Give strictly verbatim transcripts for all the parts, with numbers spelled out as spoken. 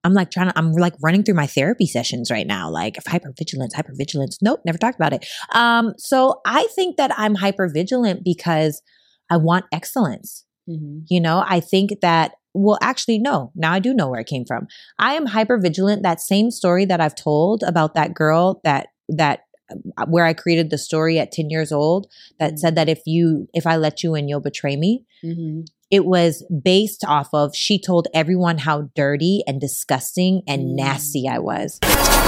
I'm like trying to, I'm like running through my therapy sessions right now, like hypervigilance, hypervigilance. Nope, never talked about it. Um, so I think that I'm hypervigilant because I want excellence. Mm-hmm. You know, I think that, well, actually, no, now I do know where it came from. I am hypervigilant. That same story that I've told about that girl that, that, where I created the story at ten years old that mm-hmm. said that if you, if I let you in, you'll betray me. Mm-hmm. It was based off of, she told everyone how dirty and disgusting and mm-hmm. nasty I was.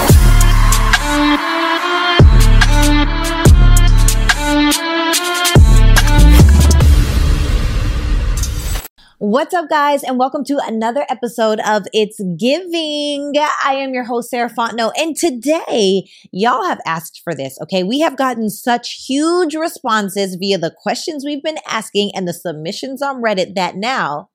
What's up, guys, and welcome to another episode of It's Giving. I am your host, Sarah Fontenot, and today, y'all have asked for this, okay? We have gotten such huge responses via the questions we've been asking and the submissions on Reddit that now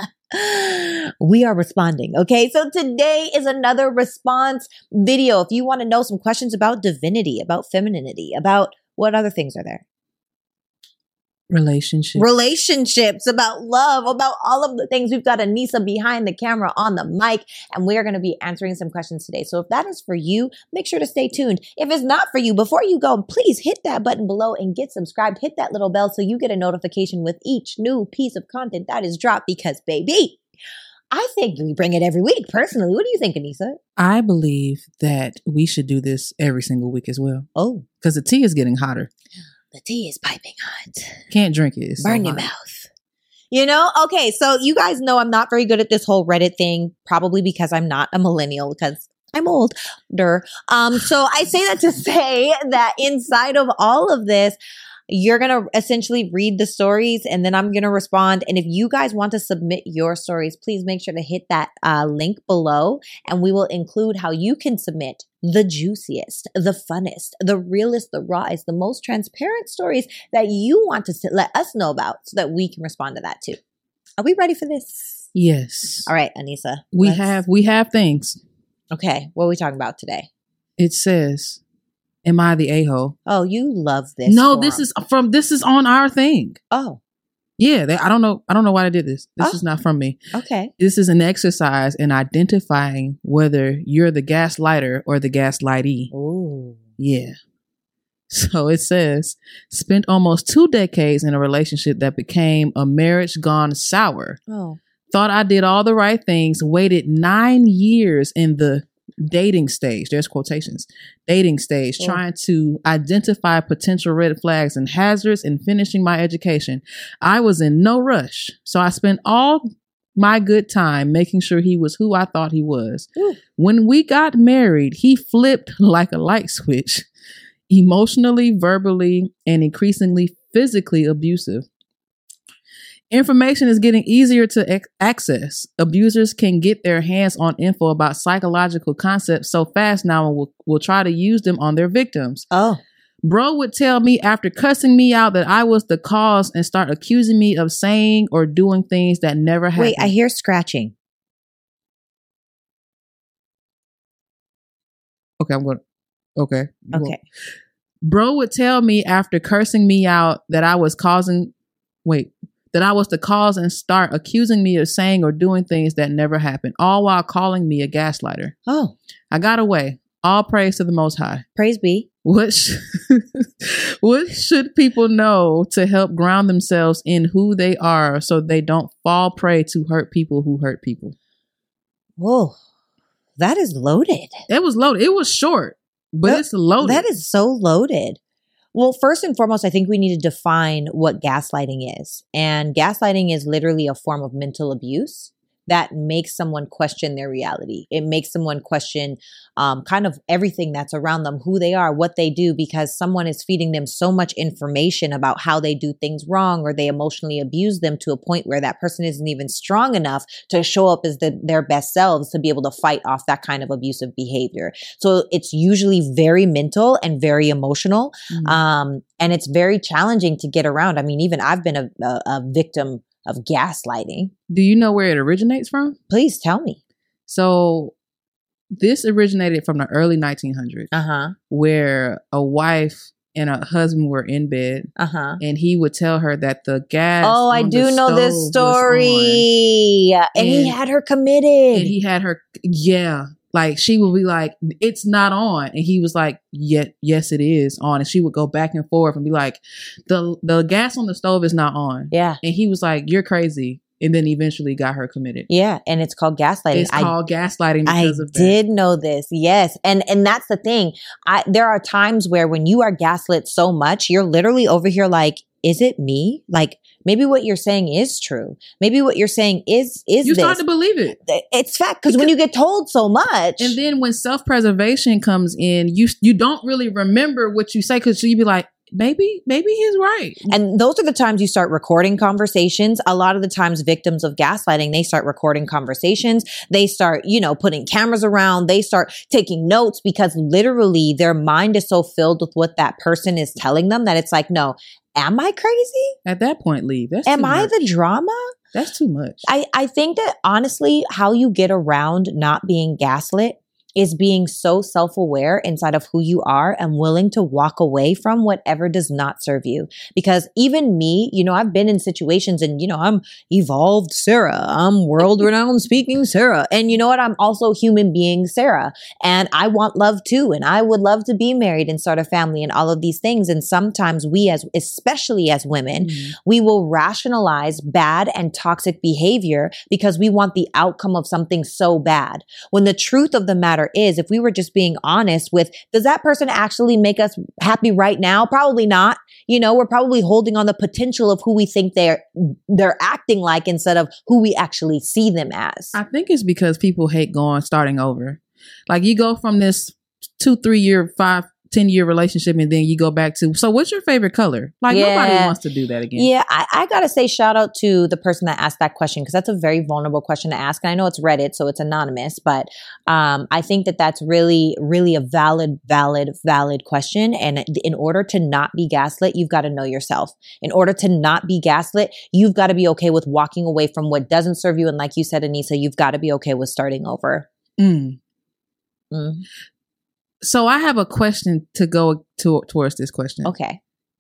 we are responding, okay? So today is another response video. If you want to know some questions about divinity, about femininity, about what other things are there? Relationships. Relationships, about love, about all of the things. We've got Anissa behind the camera on the mic, and we are going to be answering some questions today. So if that is for you, make sure to stay tuned. If it's not for you, before you go, please hit that button below and get subscribed. Hit that little bell so you get a notification with each new piece of content that is dropped because, baby, I think we bring it every week. Personally, what do you think, Anissa? I believe that we should do this every single week as well. Oh. Because the tea is getting hotter. The tea is piping hot. Can't drink it. It's Burn so your hot. mouth. You know? Okay, so you guys know I'm not very good at this whole Reddit thing, probably because I'm not a millennial, because I'm older. Um, so I say that to say that inside of all of this, you're going to essentially read the stories and then I'm going to respond. And if you guys want to submit your stories, please make sure to hit that uh, link below and we will include how you can submit the juiciest, the funnest, the realest, the rawest, the most transparent stories that you want to let us know about so that we can respond to that too. Are we ready for this? Yes. All right, Anissa. We have, we have things. Okay. What are we talking about today? It says, am I the a-hole? Oh, you love this. No, form. this is from, this is on our thing. Oh. Yeah, they, I don't know. I don't know why I did this. This oh. is not from me. Okay. This is an exercise in identifying whether you're the gaslighter or the gaslightee. Ooh. Yeah. So it says, spent almost two decades in a relationship that became a marriage gone sour. Oh. Thought I did all the right things, waited nine years in the dating stage, there's quotations, dating stage, oh. trying to identify potential red flags and hazards and finishing my education. I was in no rush. So I spent all my good time making sure he was who I thought he was. Ooh. When we got married, he flipped like a light switch, emotionally, verbally, and increasingly physically abusive. Information is getting easier to ac- access. Abusers can get their hands on info about psychological concepts so fast now and will, will try to use them on their victims. Oh. Bro would tell me after cussing me out that I was the cause and start accusing me of saying or doing things that never happened. Wait, I hear scratching. Okay, I'm going to. Okay. Okay. Bro would tell me after cursing me out that I was causing. Wait. That I was the cause and start accusing me of saying or doing things that never happened, all while calling me a gaslighter. Oh. I got away. All praise to the Most High. Praise be. What, sh- what should people know to help ground themselves in who they are so they don't fall prey to hurt people who hurt people? Whoa. That is loaded. It was loaded. It was short, but that, it's loaded. That is so loaded. Well, first and foremost, I think we need to define what gaslighting is. And gaslighting is literally a form of mental abuse that makes someone question their reality. It makes someone question um, kind of everything that's around them, who they are, what they do, because someone is feeding them so much information about how they do things wrong, or they emotionally abuse them to a point where that person isn't even strong enough to show up as the, their best selves to be able to fight off that kind of abusive behavior. So it's usually very mental and very emotional. Mm-hmm. Um, and it's very challenging to get around. I mean, even I've been a, a, a victim of gaslighting. Do you know where it originates from? Please tell me. So this originated from the early nineteen hundreds, uh-huh. where a wife and her husband were in bed, uh-huh. and he would tell her that the gas. Oh, I do know this story. And, and he had her committed. And he had her, yeah. Like, she would be like, it's not on. And he was like, yeah, yes, it is on. And she would go back and forth and be like, the the gas on the stove is not on. Yeah. And he was like, you're crazy. And then eventually got her committed. Yeah. And it's called gaslighting. It's called I, gaslighting because I of that. I did know this. Yes. And and that's the thing. I there are times where when you are gaslit so much, you're literally over here like, is it me? Like, maybe what you're saying is true. Maybe what you're saying is is you this. start to believe it. It's fact because when you get told so much, and then when self-preservation comes in, you you don't really remember what you say because you be like, maybe maybe he's right. And those are the times you start recording conversations. A lot of the times, victims of gaslighting, they start recording conversations. They start, you know, putting cameras around. They start taking notes because literally their mind is so filled with what that person is telling them that it's like, no. Am I crazy? At that point, leave. That's Am too I much. the drama? That's too much. I, I think that honestly, how you get around not being gaslit is being so self-aware inside of who you are and willing to walk away from whatever does not serve you. Because even me, you know, I've been in situations and, you know, I'm evolved Sarah. I'm world-renowned speaking Sarah. And you know what? I'm also human being Sarah. And I want love too. And I would love to be married and start a family and all of these things. And sometimes we as, especially as women, mm-hmm. we will rationalize bad and toxic behavior because we want the outcome of something so bad. When the truth of the matter is, if we were just being honest with, does that person actually make us happy right now? Probably not. You know, we're probably holding on the potential of who we think they're they're acting like instead of who we actually see them as. I think it's because people hate going starting over. Like you go from this two, three year, five, ten year relationship and then you go back to, so what's your favorite color? Like yeah. nobody wants to do that again. Yeah, I, I got to say shout out to the person that asked that question because that's a very vulnerable question to ask. And I know it's Reddit, so it's anonymous, but um, I think that that's really, really a valid, valid, valid question. And in order to not be gaslit, you've got to know yourself. In order to not be gaslit, you've got to be okay with walking away from what doesn't serve you. And like you said, Anissa, you've got to be okay with starting over. Mm. Mm. So I have a question to go to, towards this question. Okay.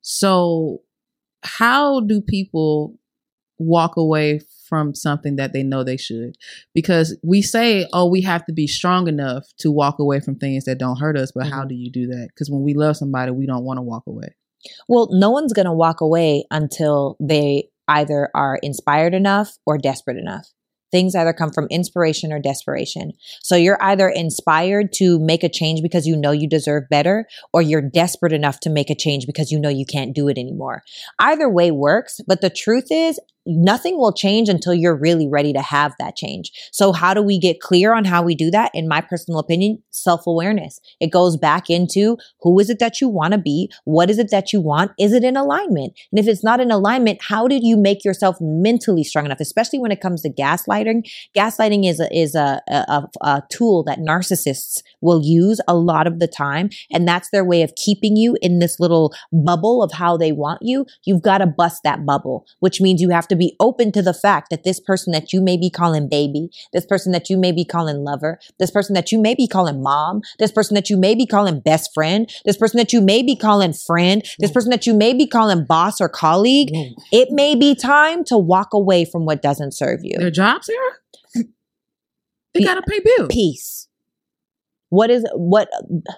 So how do people walk away from something that they know they should? Because we say, oh, we have to be strong enough to walk away from things that don't hurt us. But mm-hmm. how do you do that? Because when we love somebody, we don't want to walk away. Well, no one's going to walk away until they either are inspired enough or desperate enough. Things either come from inspiration or desperation. So you're either inspired to make a change because you know you deserve better, or you're desperate enough to make a change because you know you can't do it anymore. Either way works, but the truth is nothing will change until you're really ready to have that change. So how do we get clear on how we do that? In my personal opinion, self-awareness. It goes back into who is it that you want to be? What is it that you want? Is it in alignment? And if it's not in alignment, how did you make yourself mentally strong enough? Especially when it comes to gaslighting. Gaslighting is a, is a, a, a tool that narcissists will use a lot of the time. And that's their way of keeping you in this little bubble of how they want you. You've got to bust that bubble, which means you have to be open to the fact that this person that you may be calling baby, this person that you may be calling lover, this person that you may be calling mom, this person that you may be calling best friend, this person that you may be calling friend, this person that you may be calling boss or colleague, Whoa. It may be time to walk away from what doesn't serve you. Their jobs here? They gotta pay bills. Peace. What is, what,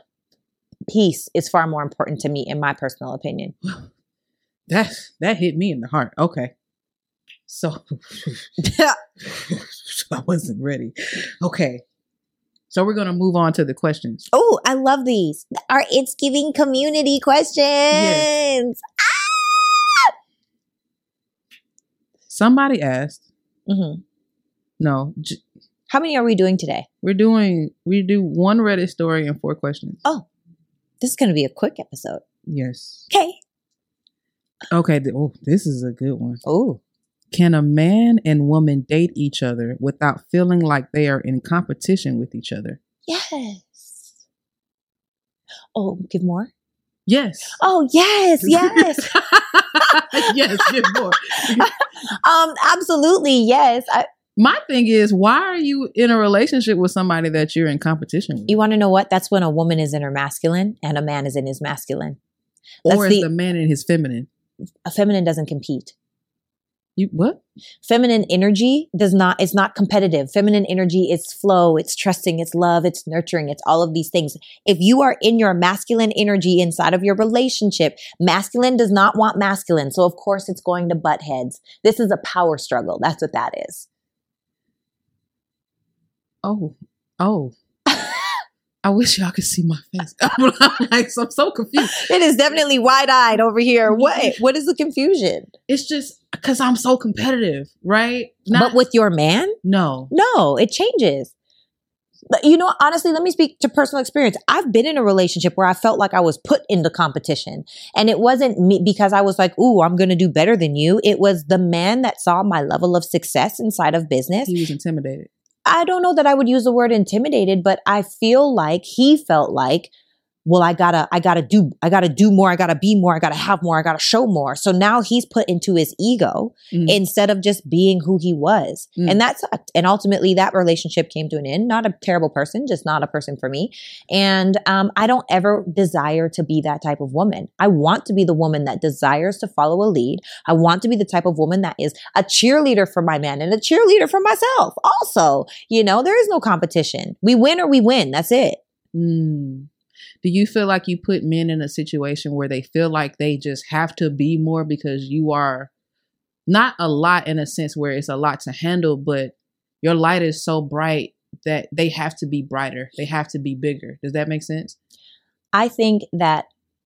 peace is far more important to me in my personal opinion. That, that hit me in the heart. Okay. So I wasn't ready. Okay. So we're going to move on to the questions. Oh, I love these. Our It's Giving community questions. Yes. Ah! Somebody asked. Mm-hmm. No. J- How many are we doing today? We're doing, we do one Reddit story and four questions. Oh, this is going to be a quick episode. Yes. Okay. Okay. Th- oh, this is a good one. Oh. Can a man and woman date each other without feeling like they are in competition with each other? Yes. Oh, give more? Yes. Oh, yes, yes. Yes, give more. um, absolutely, yes. I, My thing is, why are you in a relationship with somebody that you're in competition with? You want to know what? That's when a woman is in her masculine and a man is in his masculine. Or That's is the- the man in his feminine? A feminine doesn't compete. You what? Feminine energy does not, it's not competitive. Feminine energy is flow, it's trusting, it's love, it's nurturing, it's all of these things. If you are in your masculine energy inside of your relationship, masculine does not want masculine. So of course it's going to butt heads. This is a power struggle. That's what that is. Oh, oh. I wish y'all could see my face. I'm like, I'm so confused. It is definitely wide-eyed over here. What? What is the confusion? It's just because I'm so competitive, right? Not, But with your man? no. No, it changes. But you know, honestly, let me speak to personal experience. I've been in a relationship where I felt like I was put into competition. And it wasn't me because I was like, ooh, I'm going to do better than you. It was the man that saw my level of success inside of business. He was intimidated. I don't know that I would use the word intimidated, but I feel like he felt like, well, I gotta, I gotta do, I gotta do more. I gotta be more. I gotta have more. I gotta show more. So now he's put into his ego Mm. instead of just being who he was. Mm. And that's, and ultimately that relationship came to an end. Not a terrible person, just not a person for me. And, um, I don't ever desire to be that type of woman. I want to be the woman that desires to follow a lead. I want to be the type of woman that is a cheerleader for my man and a cheerleader for myself. Also, you know, there is no competition. We win or we win. That's it. Mm. Do you feel like you put men in a situation where they feel like they just have to be more because you are not a lot in a sense where it's a lot to handle, but your light is so bright that they have to be brighter. They have to be bigger. Does that make sense? I think that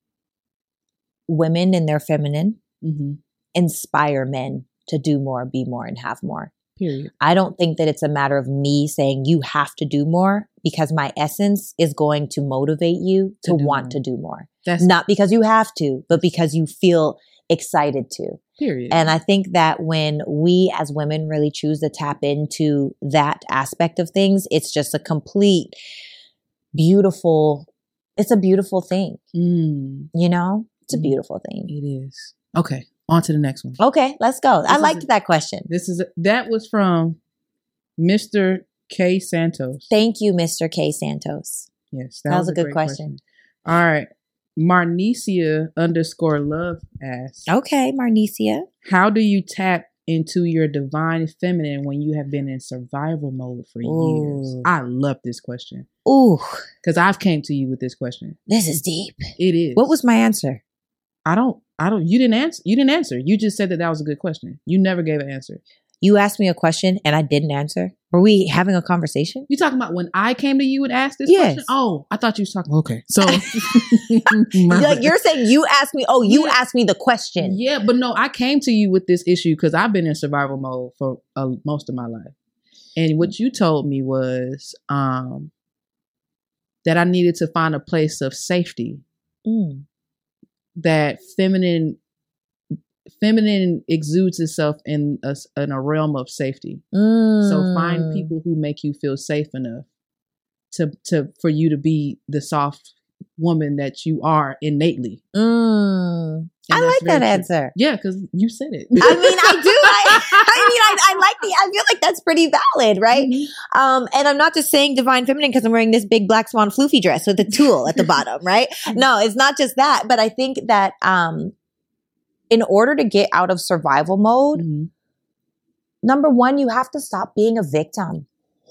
women in their feminine Mm-hmm. inspire men to do more, be more, and have more. Period. I don't think that it's a matter of me saying you have to do more because my essence is going to motivate you to, To do want more. to do more. That's Not because you have to, but because you feel excited to. period. And I think that when we as women really choose to tap into that aspect of things, it's just a complete, beautiful, it's a beautiful thing. Mm, You know, it's a Mm. beautiful thing. it is. Okay. On to the next one. Okay, let's go. I is liked a- that question. This is that was from Mister K Santos. Thank you, Mister K Santos. Yes, That was a good great question. All right. Marnicia underscore love asks, Okay, Marnicia. how do you tap into your divine feminine when you have been in survival mode for years? Ooh. I love this question Ooh, because I've came to you with this question. this is deep. It is. What was my answer? I don't. I don't. You didn't answer. You didn't answer. You just said that that was a good question. You never gave an answer. You asked me a question and I didn't answer. Were we having a conversation? You talking about when I came to you and asked this Yes. question? Oh, I thought you was talking. Okay, so Like you're saying you asked me, oh, you Yeah. asked me the question. Yeah, but no, I came to you with this issue because I've been in survival mode for uh, most of my life, and what you told me was um, that I needed to find a place of safety. Mm. That feminine, feminine exudes itself in a, in a realm of safety. Mm. So find people who make you feel safe enough to to for you to be the soft woman that you are innately. Mm. And I that's like that very true. answer. Yeah, because you said it. I mean, I do. I, I mean, I, I like the, I feel like that's pretty valid, right? Mhm. Um, and I'm not just saying divine feminine because I'm wearing this big black swan floofy dress with a tulle at the bottom, right? No, it's not just that. But I think that, um, in order to get out of survival mode, Mhm. number one, you have to stop being a victim.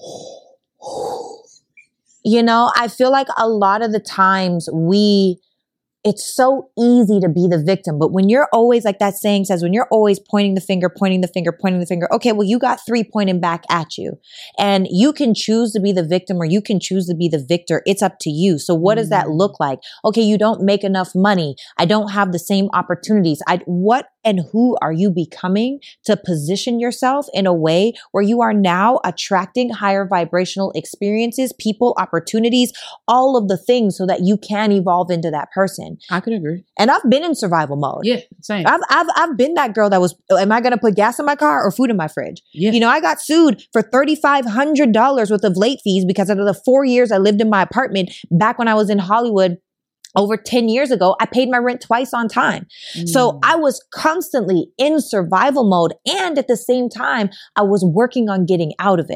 You know, I feel like a lot of the times we, it's so easy to be the victim. But when you're always, like that saying says, when you're always pointing the finger, pointing the finger, pointing the finger, okay, well, you got three pointing back at you. And you can choose to be the victim or you can choose to be the victor. It's up to you. So what does that Mm. look like? Okay, you don't make enough money. I don't have the same opportunities. I, what and who are you becoming to position yourself in a way where you are now attracting higher vibrational experiences, people, opportunities, all of the things so that you can evolve into that person. I could agree. And I've been in survival mode. Yeah, same. I've, I've, I've been that girl that was, am I going to put gas in my car or food in my fridge? Yeah. You know, I got sued for three thousand five hundred dollars worth of late fees because out of the four years I lived in my apartment back when I was in Hollywood over ten years ago, I paid my rent twice on time. So Mm. I was constantly in survival mode. And at the same time, I was working on getting out of it.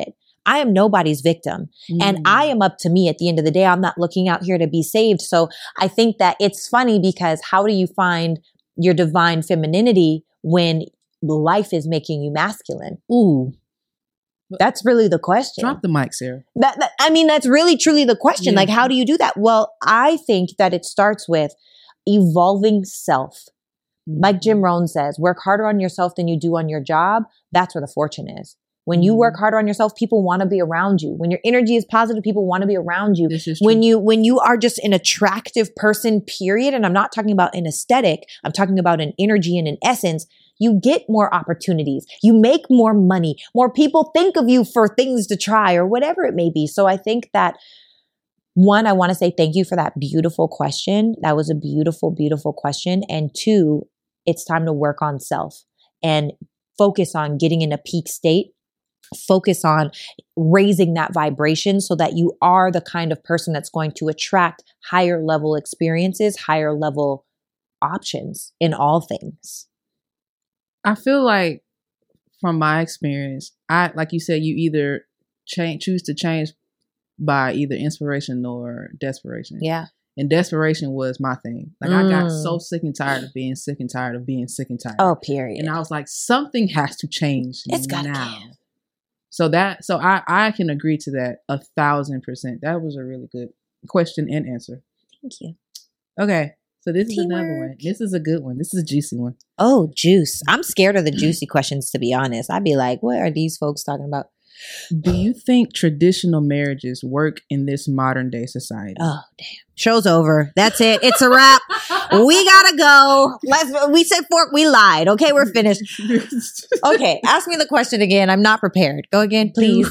I am nobody's victim. Mm. And I am up to me at the end of the day. I'm not looking out here to be saved. So I think that it's funny because how do you find your divine femininity when life is making you masculine? Ooh. That's really the question. Drop the mic, Sarah. That, that I mean, that's really truly the question. Yeah. Like, how do you do that? Well, I think that it starts with evolving self. Like Jim Rohn says, work harder on yourself than you do on your job. That's where the fortune is. When you work harder on yourself, people want to be around you. When your energy is positive, people want to be around you. This is true. When you when you are just an attractive person, period, and I'm not talking about an aesthetic, I'm talking about an energy and an essence, you get more opportunities. You make more money. More people think of you for things to try or whatever it may be. So I think that one, I want to say thank you for that beautiful question. That was a beautiful, beautiful question. And two, it's time to work on self and focus on getting in a peak state. Focus on raising that vibration so that you are the kind of person that's going to attract higher level experiences, higher level options in all things. I feel like from my experience, I, like you said, you either change, choose to change by either inspiration or desperation. Yeah. And desperation was my thing. Like mm. I got so sick and tired of being sick and tired of being sick and tired. Oh, period. And I was like, something has to change it's now. Gotta So that, so I, I can agree to that a thousand percent. That was a really good question and answer. Thank you. Okay. So this Teamwork. is another one. This is a good one. This is a juicy one. Oh, juice. I'm scared of the juicy questions, to be honest. I'd be like, what are these folks talking about? Do you think traditional marriages work in this modern day society? Oh, damn. Show's over. That's it. It's a wrap. We gotta go. Let's. We said fork. We lied. Okay, we're finished. Okay, ask me the question again. I'm not prepared. Go again, please.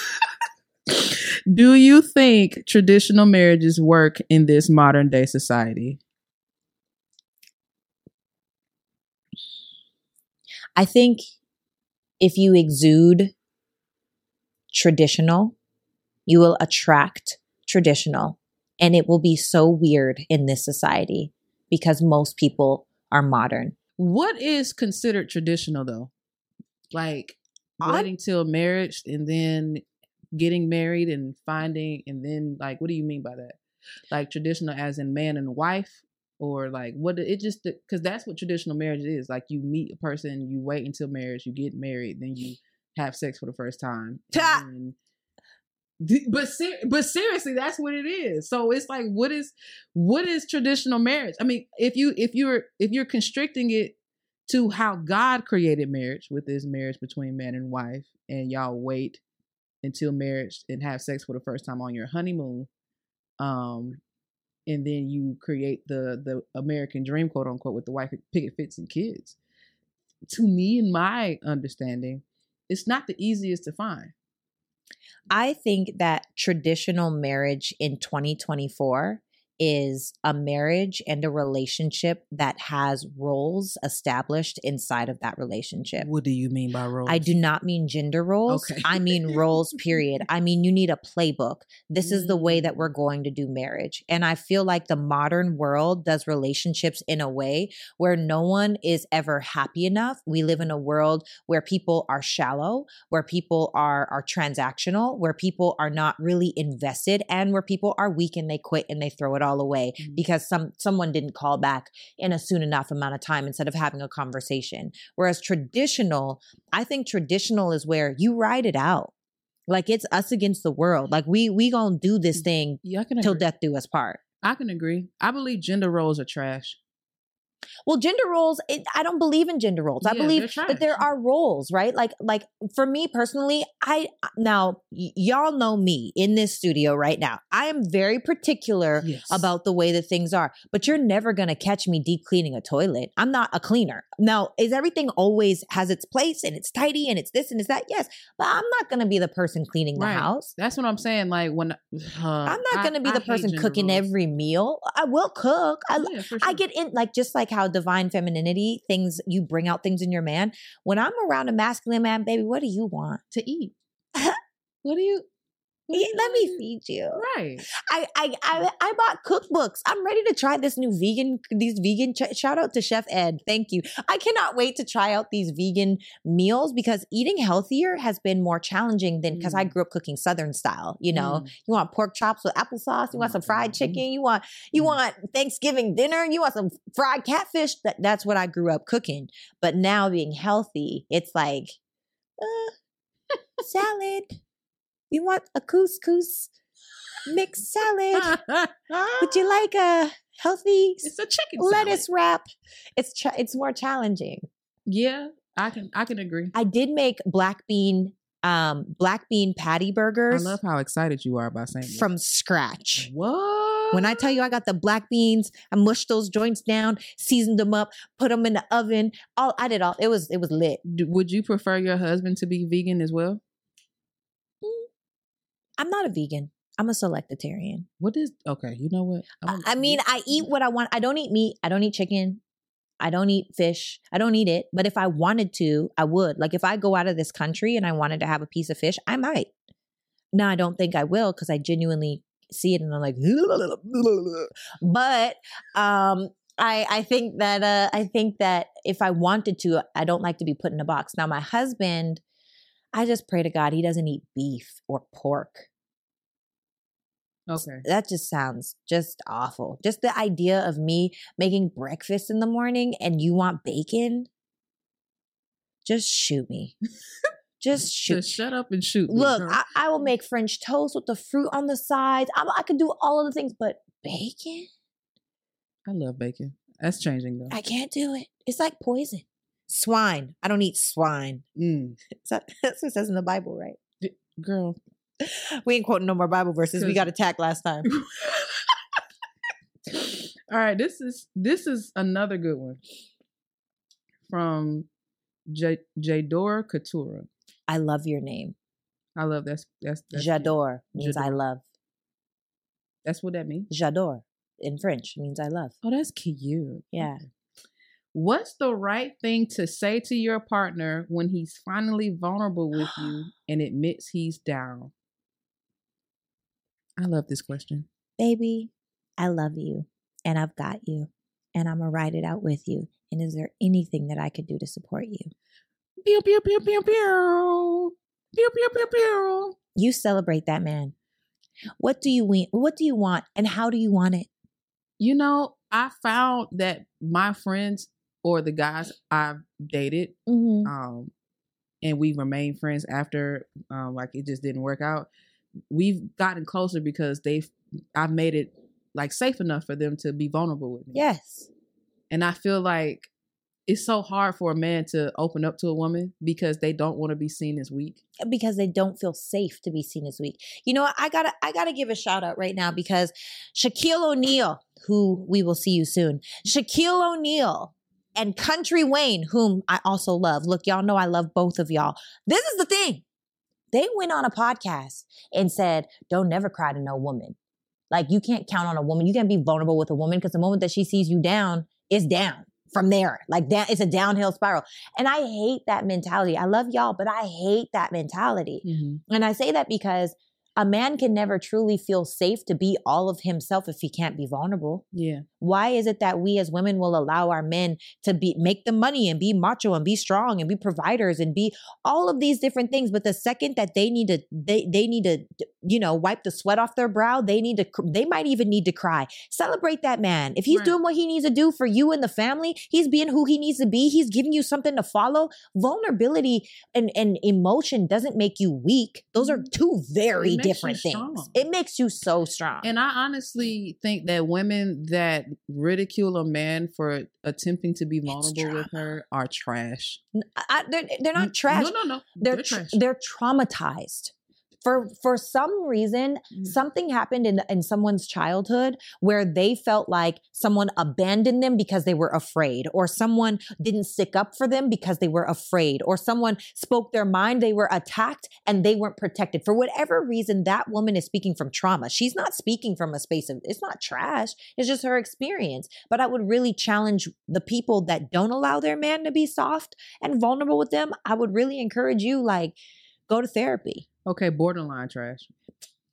Do you think traditional marriages work in this modern day society? I think if you exude traditional, you will attract traditional. And it will be so weird in this society because most people are modern. What is considered traditional though? Like waiting I'm, till marriage and then getting married and finding, and then like, what do you mean by that? Like traditional as in man and wife, or like what it just, because that's what traditional marriage is. Like you meet a person, you wait until marriage, you get married, then you have sex for the first time. And then, but ser- but seriously, that's what it is. So it's like, what is what is traditional marriage? I mean, if you if you're if you're constricting it to how God created marriage, with this marriage between man and wife, and y'all wait until marriage and have sex for the first time on your honeymoon, um, and then you create the the American dream, quote unquote, with the wife, picket fits, and kids. To me, in my understanding, it's not the easiest to find. I think that traditional marriage in twenty twenty-four is a marriage and a relationship that has roles established inside of that relationship. What do you mean by roles? I do not mean gender roles. Okay. I mean roles, period. I mean, you need a playbook. This is the way that we're going to do marriage. And I feel like the modern world does relationships in a way where no one is ever happy enough. We live in a world where people are shallow, where people are, are transactional, where people are not really invested, and where people are weak and they quit and they throw it all away mm-hmm. because some someone didn't call back in a soon enough amount of time instead of having a conversation. Whereas traditional, I think traditional is where you ride it out. Like it's us against the world. Like we we gonna do this thing yeah, I can till agree. death do us part. I can agree. I believe gender roles are trash. Well, gender roles, it, I don't believe in gender roles. I yeah, believe that there are roles, right? Like, like for me personally, I, now y- y'all know me in this studio right now. I am very particular yes. about the way that things are, but you're never going to catch me deep cleaning a toilet. I'm not a cleaner. Now, is everything always has its place and it's tidy and it's this and it's that? Yes, but I'm not going to be the person cleaning right. the house. That's what I'm saying. Like when, uh, I'm not going to be I, the I person cooking roles. every meal. I will cook. I, yeah, for sure. I get in, like, just like how divine femininity, things, you bring out things in your man. When I'm around a masculine man, baby, what do you want? To eat. What do you, Let me feed you. Right. I, I I I bought cookbooks. I'm ready to try this new vegan, these vegan, ch- shout out to Chef Ed. Thank you. I cannot wait to try out these vegan meals because eating healthier has been more challenging than, because mm. I grew up cooking Southern style. You know, mm. you want pork chops with applesauce. You want some fried chicken. You want, you mm. want Thanksgiving dinner. You want some fried catfish. That, that's what I grew up cooking. But now being healthy, it's like, uh, salad. You want a couscous mixed salad? Would you like a healthy it's a chicken lettuce salad. wrap? It's ch- it's more challenging. Yeah, I can I can agree. I did make black bean um black bean patty burgers. I love how excited you are about saying that. From scratch. What? When I tell you I got the black beans, I mushed those joints down, seasoned them up, put them in the oven. All I did all it was it was lit. Would you prefer your husband to be vegan as well? I'm not a vegan. I'm a selectitarian. What is, okay, you know what? I, I mean, I eat what I want. I don't eat meat. I don't eat chicken. I don't eat fish. I don't eat it. But if I wanted to, I would. Like if I go out of this country and I wanted to have a piece of fish, I might. Now, I don't think I will because I genuinely see it and I'm like, but um, I, I think that, uh, I think that if I wanted to, I don't like to be put in a box. Now, my husband, I just pray to God he doesn't eat beef or pork. Okay. That just sounds just awful. Just the idea of me making breakfast in the morning and you want bacon? Just shoot me. Just shoot. Just shut up and shoot me. Look, I, I will make French toast with the fruit on the sides. I, I could do all of the things, but bacon? I love bacon. That's changing though. I can't do it. It's like poison. Swine. I don't eat swine. Mm. That, that's what it says in the Bible, right? Girl. We ain't quoting no more Bible verses. We got attacked last time. All right. This is this is another good one. From J- Jador Couture. I love your name. I love that's that's, that's J'adore means J'adore. I love. That's what that means? J'adore in French means I love. Oh, that's cute. Yeah. Okay. What's the right thing to say to your partner when he's finally vulnerable with you and admits he's down? I love this question. Baby, I love you and I've got you and I'm going to ride it out with you. And is there anything that I could do to support you? Pew, pew, pew, pew, pew. Pew, pew, pew, pew. You celebrate that man. What do you want? What do you want and how do you want it? You know, I found that my friends or the guys I've dated, mm-hmm. um, and we remained friends after, um, like it just didn't work out. We've gotten closer because they've, I've made it like safe enough for them to be vulnerable with me. Yes. And I feel like it's so hard for a man to open up to a woman because they don't want to be seen as weak. Because they don't feel safe to be seen as weak. You know what? I gotta, I gotta give a shout out right now because Shaquille O'Neal, who we will see you soon, Shaquille O'Neal and Country Wayne, whom I also love. Look, y'all know I love both of y'all. This is the thing. They went on a podcast and said, don't never cry to no woman. Like you can't count on a woman. You can't be vulnerable with a woman because the moment that she sees you down, it's down. From there, like that, it's a downhill spiral. And I hate that mentality. I love y'all, but I hate that mentality. Mm-hmm. And I say that because a man can never truly feel safe to be all of himself if he can't be vulnerable. Yeah. Why is it that we as women will allow our men to be, make the money and be macho and be strong and be providers and be all of these different things? But the second that they need to, they, they need to, you know, wipe the sweat off their brow, they need to, they might even need to cry. Celebrate that man. If he's right. doing what he needs to do for you and the family, he's being who he needs to be. He's giving you something to follow. Vulnerability and, and emotion doesn't make you weak. Those are two very different things. Strong. It makes you so strong. And I honestly think that women that ridicule a man for attempting to be vulnerable with her are trash. I, they're, they're not trash. No, no, no. They're, they're trash. They're traumatized. For for some reason, mm-hmm. something happened in in someone's childhood where they felt like someone abandoned them because they were afraid, or someone didn't stick up for them because they were afraid, or someone spoke their mind, they were attacked and they weren't protected. For whatever reason, that woman is speaking from trauma. She's not speaking from a space of, it's not trash. It's just her experience. But I would really challenge the people that don't allow their man to be soft and vulnerable with them. I would really encourage you, like, go to therapy. Okay, borderline trash.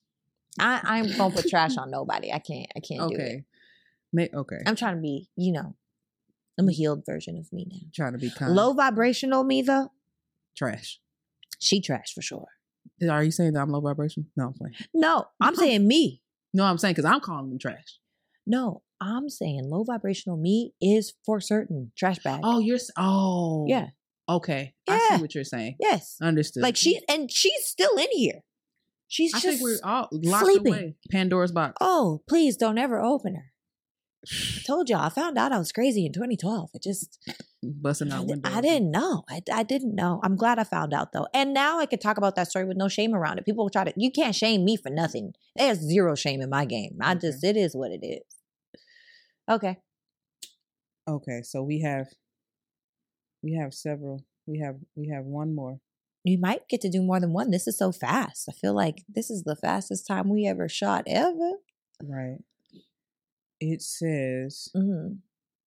I, I'm gonna put trash on nobody. I can't. I can't do it. Okay. Ma- okay. I'm trying to be, you know, I'm a healed version of me now. Trying to be kind. Low vibrational me though, Trash. she trash for sure. Are you saying that I'm low vibration? No, I'm playing. No, I'm saying me. No, I'm saying because I'm calling them trash. No, I'm saying low vibrational me is for certain trash bag. Oh, you're. s- Oh. Yeah. Okay. I Yeah. see what you're saying. Yes. Understood. Like she and she's still in here. She's I just think we're all locked sleeping. away. Pandora's box. Oh, please don't ever open her. Told y'all, I found out I was crazy in twenty twelve. It just, Busting I, out windows. I didn't know. I, I didn't know. I'm glad I found out though. And now I could talk about that story with no shame around it. People will try to, you can't shame me for nothing. There's zero shame in my game. I Okay. just, it is what it is. Okay. Okay, so we have we have several. We have we have one more. You might get to do more than one. This is so fast. I feel like this is the fastest time we ever shot ever. Right. It says Mm-hmm.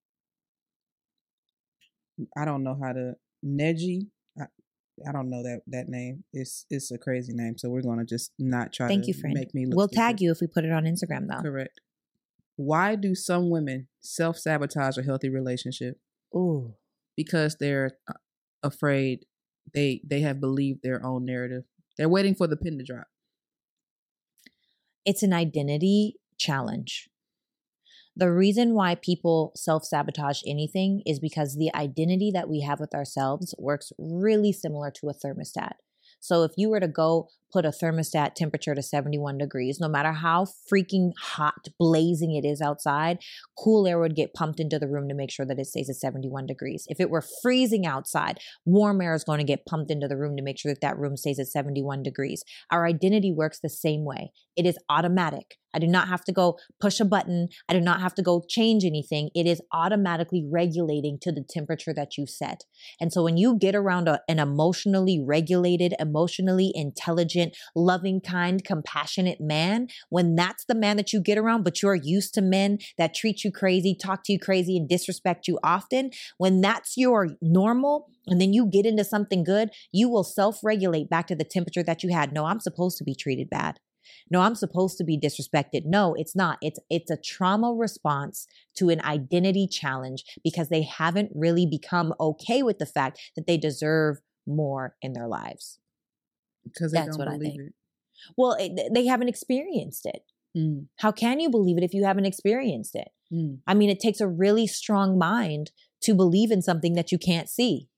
I don't know how to Neji. I, I don't know that that name. It's it's a crazy name, so we're gonna just not try Thank to you, friend. make me look We'll stupid. tag you if we put it on Instagram though. Correct. Why do some women self-sabotage a healthy relationship? Ooh. Because they're uh, afraid they they have believed their own narrative. They're waiting for the pin to drop. It's an identity challenge. The reason why people self-sabotage anything is because the identity that we have with ourselves works really similar to a thermostat. So if you were to go put a thermostat temperature to seventy-one degrees, no matter how freaking hot, blazing it is outside, cool air would get pumped into the room to make sure that it stays at seventy-one degrees. If it were freezing outside, warm air is going to get pumped into the room to make sure that that room stays at seventy-one degrees. Our identity works the same way. It is automatic. I do not have to go push a button. I do not have to go change anything. It is automatically regulating to the temperature that you set. And so when you get around a, an emotionally regulated, emotionally intelligent, loving, kind, compassionate man, when that's the man that you get around, but you're used to men that treat you crazy, talk to you crazy, and disrespect you often, when that's your normal, and then you get into something good, you will self-regulate back to the temperature that you had. No, I'm supposed to be treated bad. No, I'm supposed to be disrespected. No, it's not. It's it's a trauma response to an identity challenge because they haven't really become okay with the fact that they deserve more in their lives. Because they That's don't what I believe think. it. Well, it, they haven't experienced it. Mm, How can you believe it if you haven't experienced it? mm. I mean, it takes a really strong mind to believe in something that you can't see.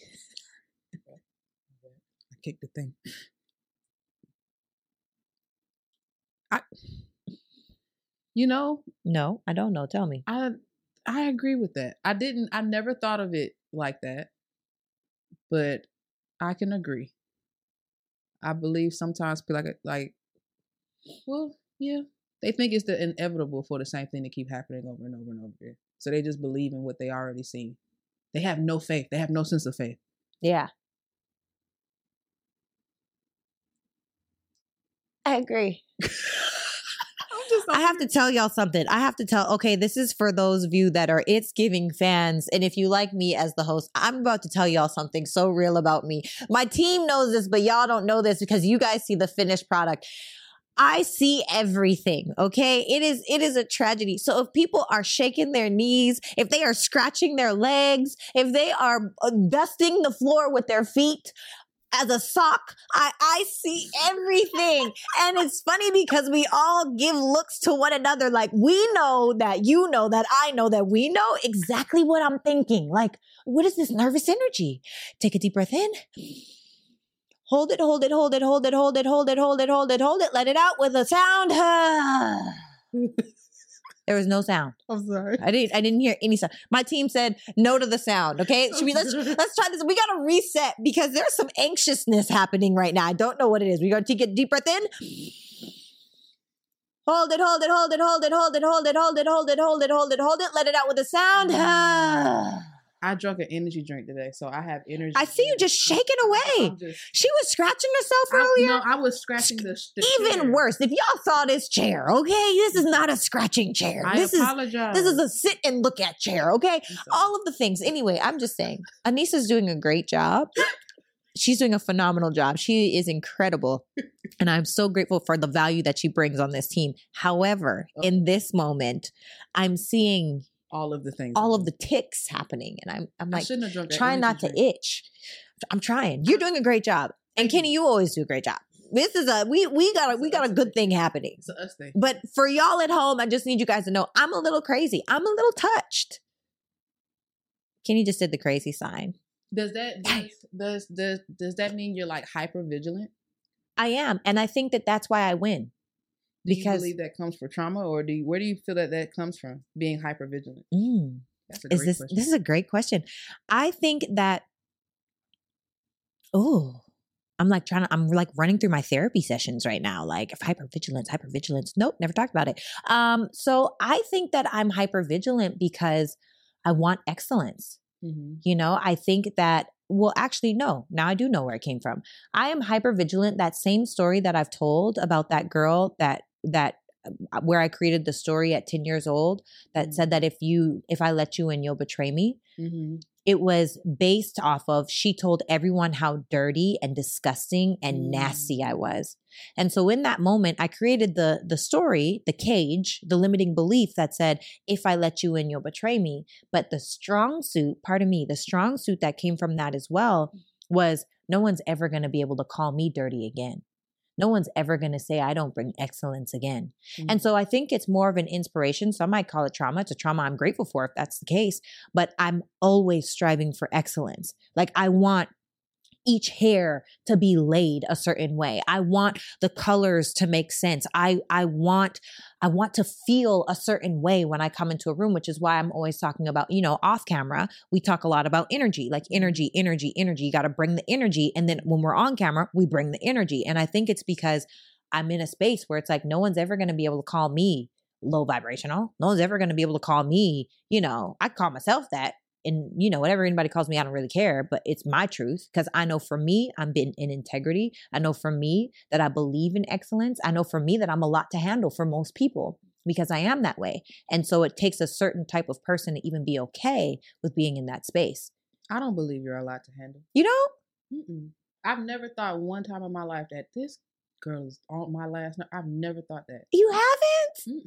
I kicked the thing. I, you know, No, I don't know. Tell me. I I agree with that. I didn't. I never thought of it like that, but I can agree. I believe sometimes people like like, well, yeah, they think it's the inevitable for the same thing to keep happening over and over and over again. So they just believe in what they already seen. They have no faith. They have no sense of faith. Yeah. I agree. I have to tell y'all something. I have to tell, okay, this is for those of you that are It's Giving fans. And if you like me as the host, I'm about to tell y'all something so real about me. My team knows this, but y'all don't know this because you guys see the finished product. I see everything, okay? It is it is a tragedy. So if people are shaking their knees, if they are scratching their legs, if they are uh, dusting the floor with their feet, as a sock, I, I see everything. And it's funny because we all give looks to one another. Like we know that you know that I know that we know exactly what I'm thinking. Like, what is this nervous energy? Take a deep breath in. Hold it, hold it, hold it, hold it, hold it, hold it, hold it, hold it, hold it. Let it out with a sound. There was no sound. I'm sorry. I didn't. I didn't hear any sound. My team said no to the sound. Okay, should we let's let's try this. We got to reset because there's some anxiousness happening right now. I don't know what it is. We got to take a deep breath in. Hold it, hold it, hold it, hold it, hold it, hold it, hold it, hold it, hold it, hold it, hold it. Let it out with a sound. I drank an energy drink today, so I have energy. I see you just shaking away. I'm just, She was scratching herself I, earlier. no, I was scratching the, the Even chair. worse. If y'all saw this chair, okay, this is not a scratching chair. I this is apologize. this is a sit and look at chair. Okay, I'm sorry. all of the things. Anyway, I'm just saying, Anissa's doing a great job. she's doing a phenomenal job. She is incredible. And I'm so grateful for the value that she brings on this team. However, okay. in this moment, I'm seeing all of the things, all of the ticks happening. And I'm, I'm like, trying not to drink. itch. I'm trying. You're doing a great job. And Kenny, you always do a great job. This is a, we, we got a, we got a good thing happening. It's a us thing. But for y'all at home, I just need you guys to know I'm a little crazy. I'm a little touched. Kenny just did the crazy sign. Does that does, does does does that mean you're like hyper vigilant? I am, and I think that that's why I win. Do because you believe that comes from trauma, or do you, where do you feel that that comes from? Being hyper vigilant. Mm. That's a great is this question. This is a great question. I think that. Oh, I'm like trying to. I'm like running through my therapy sessions right now. Like hypervigilance, hypervigilance. Nope, never talked about it. Um, so I think that I'm hypervigilant because I want excellence. Mm-hmm. You know, I think that, well, actually, no, now I do know where it came from. I am hyper vigilant. That same story that I've told about that girl that, that, uh, where I created the story at ten years old that mm-hmm. said that if you, if I let you in, you'll betray me. Mm-hmm. It was based off of, she told everyone how dirty and disgusting and mm. nasty I was. And so in that moment, I created the the story, the cage, the limiting belief that said, if I let you in, you'll betray me. But the strong suit, pardon me, the strong suit that came from that as well was, no one's ever going to be able to call me dirty again. No one's ever going to say I don't bring excellence again. Mm-hmm. And so I think it's more of an inspiration. Some might call it trauma. It's a trauma I'm grateful for if that's the case, but I'm always striving for excellence. Like I want each hair to be laid a certain way. I want the colors to make sense. I, I want, I want to feel a certain way when I come into a room, which is why I'm always talking about, you know, off camera, we talk a lot about energy, like energy, energy, energy. You got to bring the energy. And then when we're on camera, we bring the energy. And I think it's because I'm in a space where it's like, no one's ever going to be able to call me low vibrational. No one's ever going to be able to call me, you know, I call myself that. And, you know, whatever anybody calls me, I don't really care, but it's my truth because I know for me, I'm been in integrity. I know for me that I believe in excellence. I know for me that I'm a lot to handle for most people because I am that way. And so it takes a certain type of person to even be okay with being in that space. I don't believe you're a lot to handle. You don't? Mm-mm. I've never thought one time in my life that this girl is on my last night. I've never thought that. You haven't?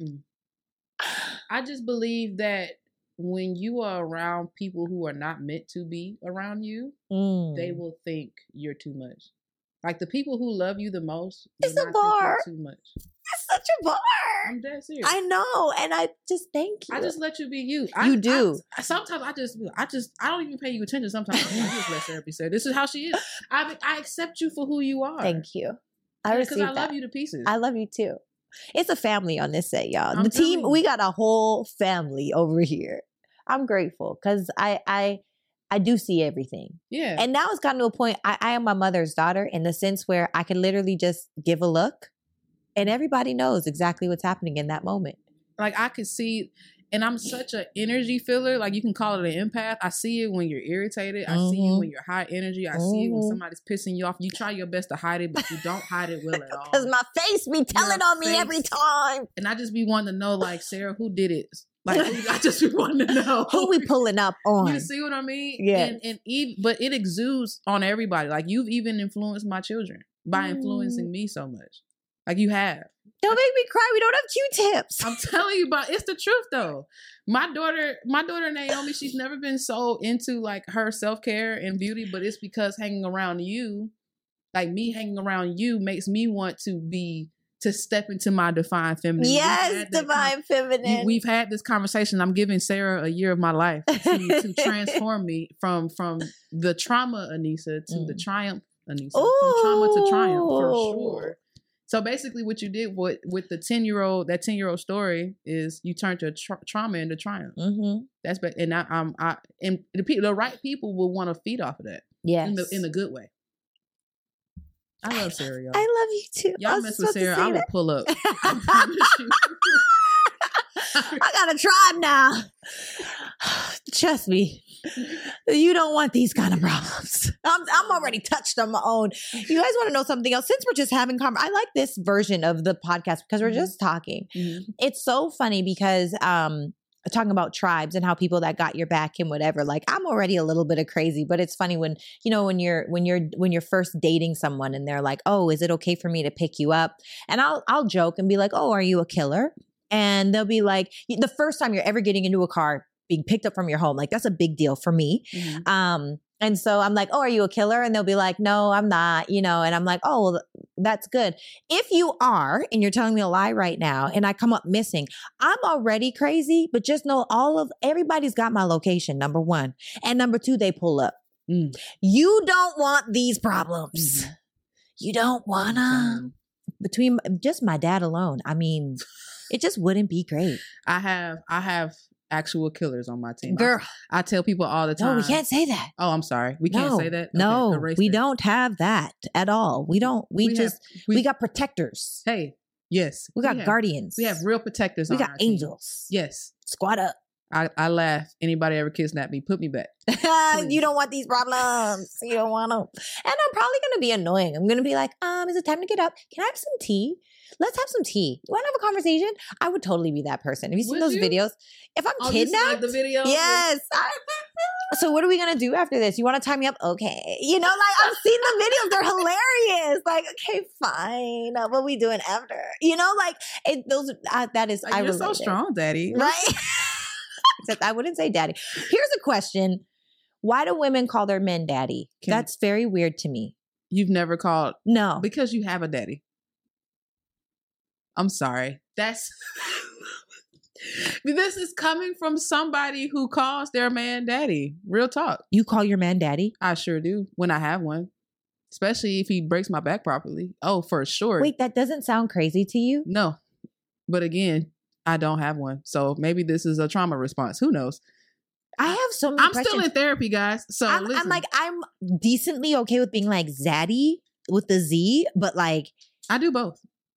Mm-mm. I just believe that when you are around people who are not meant to be around you, mm. they will think you're too much. Like the people who love you the most, it's a bar. Too much. That's such a bar. I'm dead serious. I know, and I just thank you. I just let you be you. You I, do. I, sometimes I just, I just, I don't even pay you attention. Sometimes I just let therapy say, "This is how she is." I, I accept you for who you are. Thank you. I because I that. love you to pieces. I love you too. It's a family on this set, y'all. I'm the team, you. we got a whole family over here. I'm grateful because I, I, I do see everything. Yeah. And now it's gotten to a point, I, I am my mother's daughter in the sense where I can literally just give a look and everybody knows exactly what's happening in that moment. Like I could see, and I'm such an energy filler. Like you can call it an empath. I see it when you're irritated. I mm-hmm. see it when you're high energy. I mm-hmm. see it when somebody's pissing you off. You try your best to hide it, but you don't hide it well at all. Because my face be telling your on me face. Every time. And I just be wanting to know, like, Sarah, who did it? Like, I just be wanting to know. Who we pulling up on? You see what I mean? Yeah. And, and even, but it exudes on everybody. Like you've even influenced my children by mm. influencing me so much. Like you have. Don't make me cry. We don't have Q-tips. I'm telling you, but it's the truth though. My daughter, my daughter Naomi, she's never been so into like her self-care and beauty, but it's because hanging around you, like me hanging around you makes me want to be, to step into my divine feminine. Yes, divine con- feminine. We've had this conversation. I'm giving Sarah a year of my life to, to transform me from, from the trauma Anissa to mm. the triumph Anissa. Ooh. From trauma to triumph for sure. So basically what you did with, with the ten-year-old, that ten-year-old story is you turned your tra- trauma into triumph. Mm-hmm. That's but and I, um, I and the people, the right people will want to feed off of that. Yes, in the in the good way. I love Sarah, y'all. I love you too. Y'all mess with Sarah, I will that. pull up. I got a tribe now. Trust me, you don't want these kind of problems. I'm, I'm already touched on my own. You guys want to know something else? Since we're just having conversation, I like this version of the podcast because we're mm-hmm. just talking. Mm-hmm. It's so funny because um, talking about tribes and how people that got your back and whatever. Like I'm already a little bit of crazy, but it's funny when, you know, when you're, when you're, when you're first dating someone and they're like, oh, is it okay for me to pick you up? And I'll, I'll joke and be like, oh, are you a killer? And they'll be like, the first time you're ever getting into a car, being picked up from your home, like that's a big deal for me. Mm-hmm. Um, and so I'm like, oh, are you a killer? And they'll be like, no, I'm not, you know, and I'm like, oh, well, that's good. If you are, and you're telling me a lie right now, and I come up missing, I'm already crazy, but just know all of, everybody's got my location, number one. And number two, they pull up. Mm. You don't want these problems. Mm. You don't wanna. Between just my dad alone, I mean, it just wouldn't be great. I have, I have actual killers on my team. Girl. I, I tell people all the time. No, we can't say that. Oh, I'm sorry. We no, can't say that? No, okay, we that. don't have that at all. We don't, we, we just, have, we, we got protectors. Hey, yes. We got we have, guardians. We have real protectors we on got our angels. Team. Yes. Squad up. I, I laugh. Anybody ever kidnap me, put me back. You don't want these problems. You don't want them. And I'm probably going to be annoying. I'm going to be like, um, is it time to get up? Can I have some tea? Let's have some tea. You want to have a conversation? I would totally be that person. Have you seen would those you? videos? If I'm oh, kidnapped. The video? Yes. I, so what are we going to do after this? You want to tie me up? Okay. You know, like I've seen the videos. They're hilarious. Like, okay, fine. Uh, what are we doing after? You know, like it, those, uh, that is, like, I You're so strong, daddy. Right? Except I wouldn't say daddy. Here's a question. Why do women call their men daddy? Can That's very weird to me. You've never called? No. Because you have a daddy. I'm sorry. That's this is coming from somebody who calls their man daddy. Real talk. You call your man daddy? I sure do when I have one. Especially if he breaks my back properly. Oh, for sure. Wait, that doesn't sound crazy to you? No. But again, I don't have one. So maybe this is a trauma response. Who knows? I have so many I'm questions. still in therapy, guys. So I'm, I'm like, I'm decently okay with being like zaddy with the Z, but like. I do both.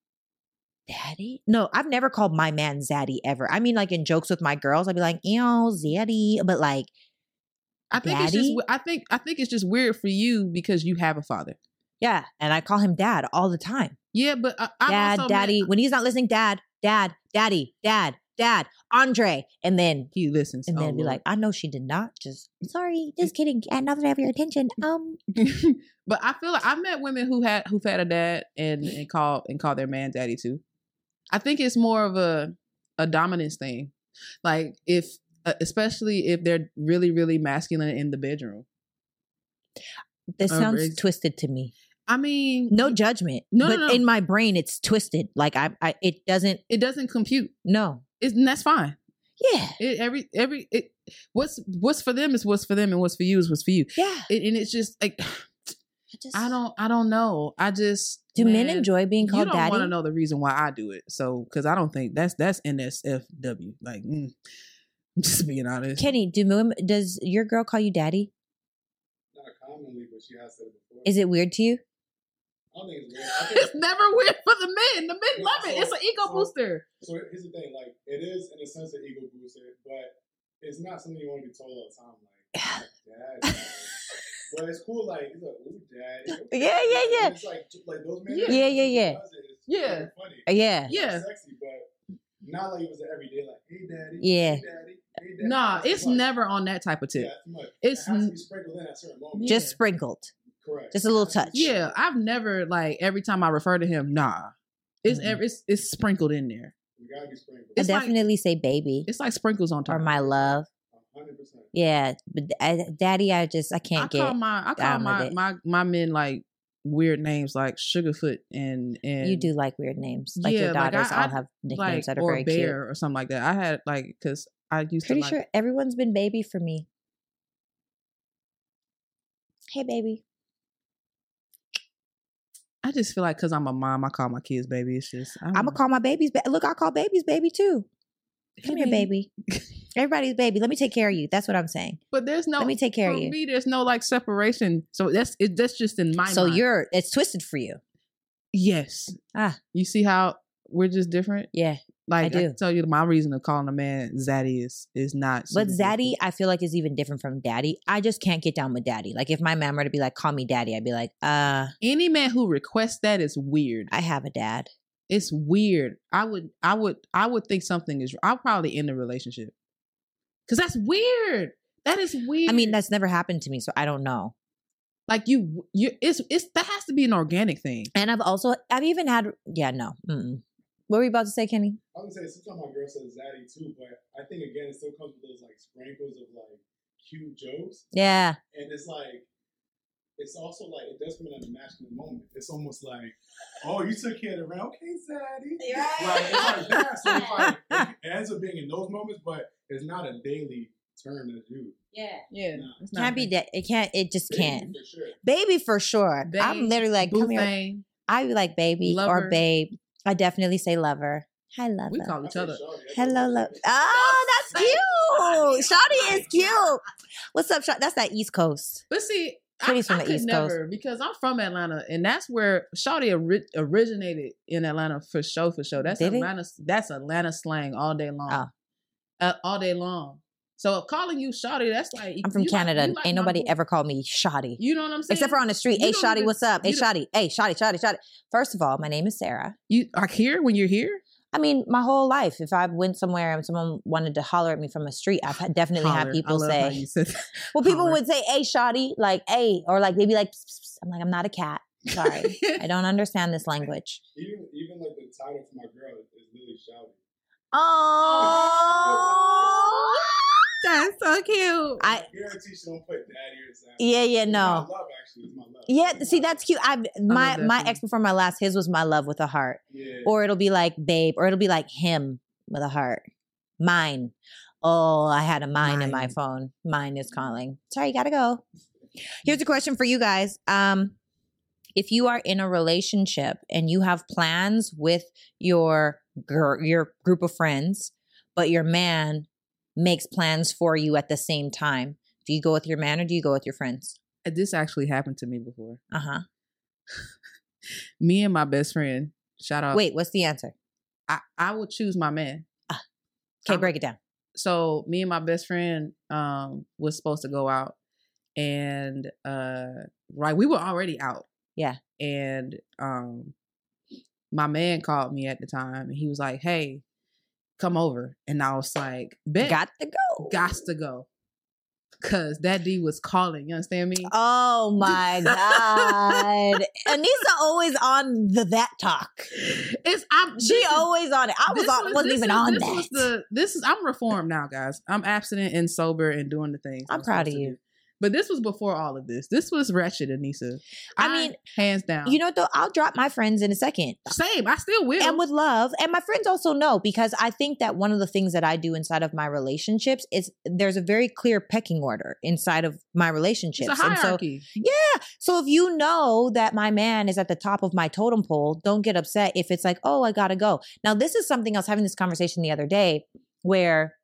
Daddy? No, I've never called my man zaddy ever. I mean, like in jokes with my girls, I'd be like, ew, zaddy. But like, I think daddy? it's just, I think, I think it's just weird for you because you have a father. Yeah. And I call him dad all the time. Yeah, but I, I'm dad, also daddy. mad. When he's not listening, dad, dad, daddy, dad, dad, Andre. And then he listens. And then oh, be Lord. like, I know she did not. Just sorry, just kidding. And now that I have your attention, um. But I feel like I've met women who had who've had a dad and and call and call their man daddy too. I think it's more of a a dominance thing. Like if, uh, especially if they're really really masculine in the bedroom. This um, sounds twisted to me. I mean, no judgment. No, but no, no. in my brain, it's twisted. Like I, I, it doesn't. It doesn't compute. No, it's, and that's fine. Yeah. It, every every it, what's what's for them is what's for them, and what's for you is what's for you. Yeah. It, and it's just like I, just, I don't I don't know. I just do man, men enjoy being called daddy? You don't daddy? want to know the reason why I do it. So because I don't think that's that's N S F W. Like mm, just being honest. Kenny, do women, does your girl call you daddy? Not commonly, but she has said it before. Is it weird to you? I don't think it's weird. I think it's never weird for the men. The men yeah, love so, it. It's an ego so, booster. So here's the thing: like it is in a sense an ego booster, but it's not something you want to be told all the time. Like, dad, dad. But it's cool. Like it's like, ooh, dad. Okay. Yeah, yeah, yeah. And it's like like those men. Yeah, yeah, yeah, yeah. It's yeah. Funny. Yeah, yeah. It's sexy, but not like it was every day. Like, hey, daddy. Yeah. Hey, daddy. Hey, daddy. Nah, it's never on that type of tip. Yeah, much. It's it has to be sprinkled in at certain moments. Just yeah. sprinkled. Correct. Just a little touch. Yeah, I've never like every time I refer to him, nah. It's mm-hmm. every it's, it's sprinkled in there. You gotta be sprinkled. I It's definitely like, say baby. It's like sprinkles on top. Or my love. one hundred percent. Yeah, but uh, daddy, I just I can't I get. Call my I call my, my my men like weird names like Sugarfoot and and you do like weird names. Like yeah, your daughters like I, all have nicknames like, that are or very Bear cute. or something like that. I had like because I used Pretty to. sure like, everyone's been baby for me. Hey, baby. I just feel like because I'm a mom, I call my kids baby. It's just I'm gonna call my babies. Ba- Look, I call babies baby too. Come here, baby. Everybody's baby. Let me take care of you. That's what I'm saying. But there's no. Let me take care for of you. Me, there's no like separation. So that's it. That's just in my. So mind. you're it's twisted for you. Yes. Ah, you see how we're just different. Yeah, like I do. I can tell you my reason of calling a man zaddy is is not. But zaddy, I feel like is even different from daddy. I just can't get down with daddy. Like if my mom were to be like, "Call me daddy," I'd be like, "Uh." Any man who requests that is weird. I have a dad. It's weird. I would, I would, I would think something is. I'll probably end the relationship. Because that's weird. That is weird. I mean, that's never happened to me, so I don't know. like you, you, it's, it's, that has to be an organic thing. And I've also, I've even had, yeah, no. Mm-mm. What were you about to say, Kenny? I was gonna say sometimes my girl says zaddy too, but I think again it still comes with those like sprinkles of like cute jokes. Yeah. And it's like, it's also like, it does come in a masculine moment. It's almost like, oh, you took care of the rent. Okay, zaddy. Right. Like, it's like that. So it's like, it ends up being in those moments, but it's not a daily turn to do. Yeah. Yeah. Nah. It's not Can't be that. It can't, it just Baby, can't. for sure. Baby for sure. Babe, I'm literally like, boo come here. thing. I be like baby Lover. or babe. I definitely say lover. Hi, lover. We call I each say other. shorty. That's Hello, what love. it is. Oh, that's cute. Shawty is cute. What's up, Shawty? That's that East Coast. But see, I, Shorty's from I the could East never because I'm from Atlanta, and that's where Shawty ori- originated in Atlanta for show for show. That's Did it? Atlanta. That's Atlanta slang all day long. Oh. Uh, all day long. So calling you Shawty, that's like I'm from you like- Canada. you like Ain't my nobody boo. ever called me Shawty. You know what I'm saying? Except for on the street. You Hey, don't Shawty, even- what's up? Hey, you don't- Shawty. Hey, Shawty, Shawty, Shawty. First of all, my name is Sarah. You are here when you're here. I mean, my whole life, if I went somewhere and someone wanted to holler at me from the street, I've had- definitely Holler. had people I love how say, you said that. well, people holler. would say, hey, Shawty, like, hey, or like, they'd be like, psst, psst. I'm like, I'm not a cat. Sorry. I don't understand this language. Even, even like the title for my girl is Lily Shouty. Oh, That's so cute. I, I guarantee she don't put daddy or something. yeah, yeah, It's no. my love, actually. It's my love. Yeah, It's see, my that's love. cute. I my love that my too. ex before my last, his was my love with a heart, Yeah. or it'll be like babe, or it'll be like him with a heart. Mine. Oh, I had a mine, in my Mine. phone. Mine is calling. Sorry, gotta go. Here's a question for you guys. Um, if you are in a relationship and you have plans with your gr- your group of friends, but your man makes plans for you at the same time, do you go with your man or do you go with your friends? This actually happened to me before. Uh huh. Me and my best friend. Shout out. Wait, what's the answer? I, I would choose my man. Okay, I'm- break it down. So me and my best friend um was supposed to go out, and uh right we were already out. Yeah. And um my man called me at the time, and he was like, "Hey, come over." And I was like, "Bet, Got to go. gots to go," because that D was calling. You understand me? Oh my God. Anissa always on the that talk. It's I'm She this is- always on it. I was this on, was- wasn't this even is- on this that. Was the, this is I'm reformed now, guys. I'm abstinent and sober and doing the things. I'm proud of supposed to you. do. But this was before all of this. This was wretched, Anissa. I mean, hands down. You know, though, I'll drop my friends in a second. same. I still will. And with love. And my friends also know, because I think that one of the things that I do inside of my relationships is there's a very clear pecking order inside of my relationships. it's a And so, hierarchy. yeah. So if you know that my man is at the top of my totem pole, don't get upset if it's like, oh, I gotta go. Now, this is something I was having this conversation the other day where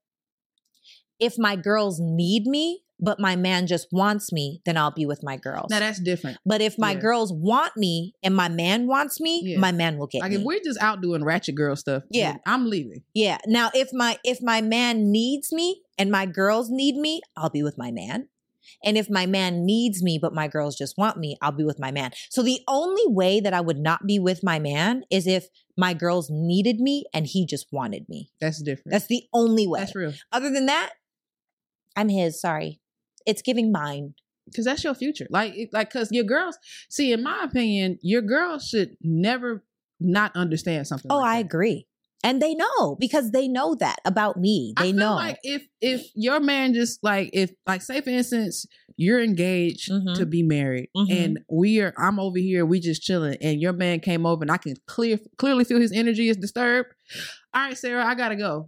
if my girls need me, but my man just wants me, then I'll be with my girls. Now that's different. But if my Yeah. girls want me and my man wants me, Yeah. my man will get Like me. if we're just out doing ratchet girl stuff, Yeah. then I'm leaving. Yeah. Now, if my if my man needs me and my girls need me, I'll be with my man. And if my man needs me but my girls just want me, I'll be with my man. So the only way that I would not be with my man is if my girls needed me and he just wanted me. That's different. That's the only way. That's real. Other than that, I'm his. Sorry. It's giving mine. Because that's your future. Like, it- like, because your girls, see, in my opinion, your girls should never not understand something. Oh, like I that. agree. And they know because they know that about me. I They feel know. like if if your man just like if like say for instance you're engaged Mhm. to be married Mhm. and we are I'm over here we just chilling and your man came over and I can clear clearly feel his energy is disturbed. All right, Sarah, I gotta go.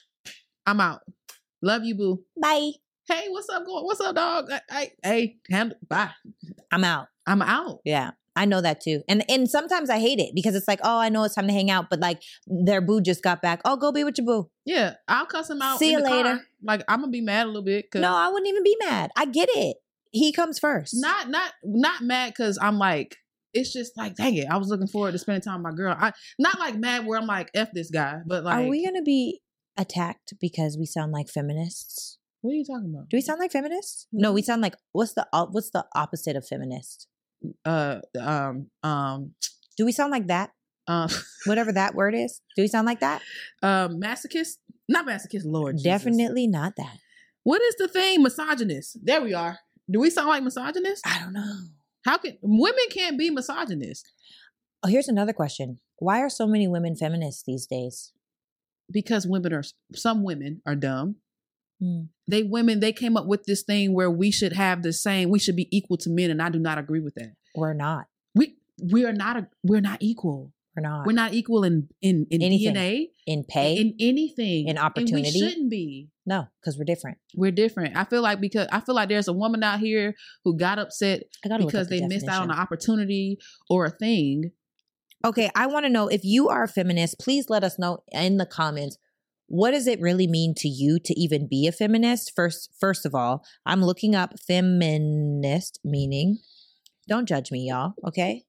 I'm out. Love you, boo. Bye. Hey, what's up, going? What's up, dog? Hey, hey, handle. Bye. I'm out. I'm out. Yeah. I know that too. And and sometimes I hate it because it's like, oh, I know it's time to hang out, but like their boo just got back. Oh, go be with your boo. Yeah, I'll cuss him out. See in you the later. car. Like I'm gonna be mad a little bit. Cause No, I wouldn't even be mad. I get it. He comes first. not not not mad because I'm like it's just like dang it I was looking forward to spending time with my girl. I not like mad where I'm like F this guy, but like Are we going to be attacked because we sound like feminists? what are you talking about? Do we sound like feminists? No, we sound like what's the op- what's the opposite of feminist? Uh um um Do we sound like that? um Whatever that word is. Do we sound like that? um masochist? Not masochist, Lord Jesus. Definitely not that. What is the thing? Misogynist. There we are. Do we sound like misogynists? I don't know. How can women can't be misogynist? Oh, here's another question. Why are so many women feminists these days? Because women are, some women are dumb. Hmm. They women, they came up with this thing where we should have the same, we should be equal to men. And I do not agree with that. We're not. We, we are not, a, we're not equal. We're not. We're not equal in, in, in Anything. D N A. In pay. In anything. In opportunity. And we shouldn't be. No, because we're different. We're different. I feel like because I feel like there's a woman out here who got upset because the they missed out on definition. an opportunity or a thing. Okay, I want to know if you are a feminist, please let us know in the comments. What does it really mean to you to even be a feminist? First, first of all, I'm looking up feminist meaning. Don't judge me, y'all. Okay.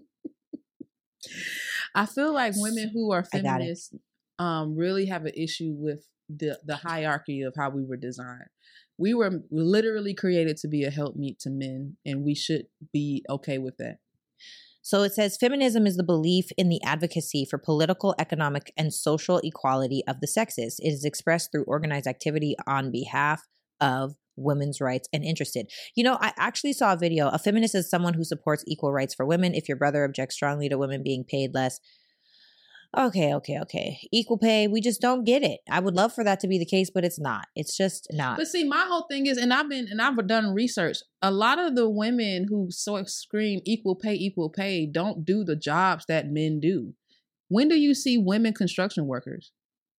I feel like women who are I got it. feminists um, really have an issue with the the hierarchy of how we were designed. We were literally created to be a helpmeet to men, and we should be okay with that. So it says feminism is the belief in the advocacy for political, economic, and social equality of the sexes. It is expressed through organized activity on behalf of women's rights and interested. You know, I actually saw a video. A feminist is someone who supports equal rights for women. If your brother objects strongly to women being paid less. Okay, okay, okay. Equal pay. We just don't get it. I would love for that to be the case, but it's not. It's just not. But see, my whole thing is, and I've been, and I've done research. A lot of the women who sort of scream equal pay, equal pay, don't do the jobs that men do. When do you see women construction workers?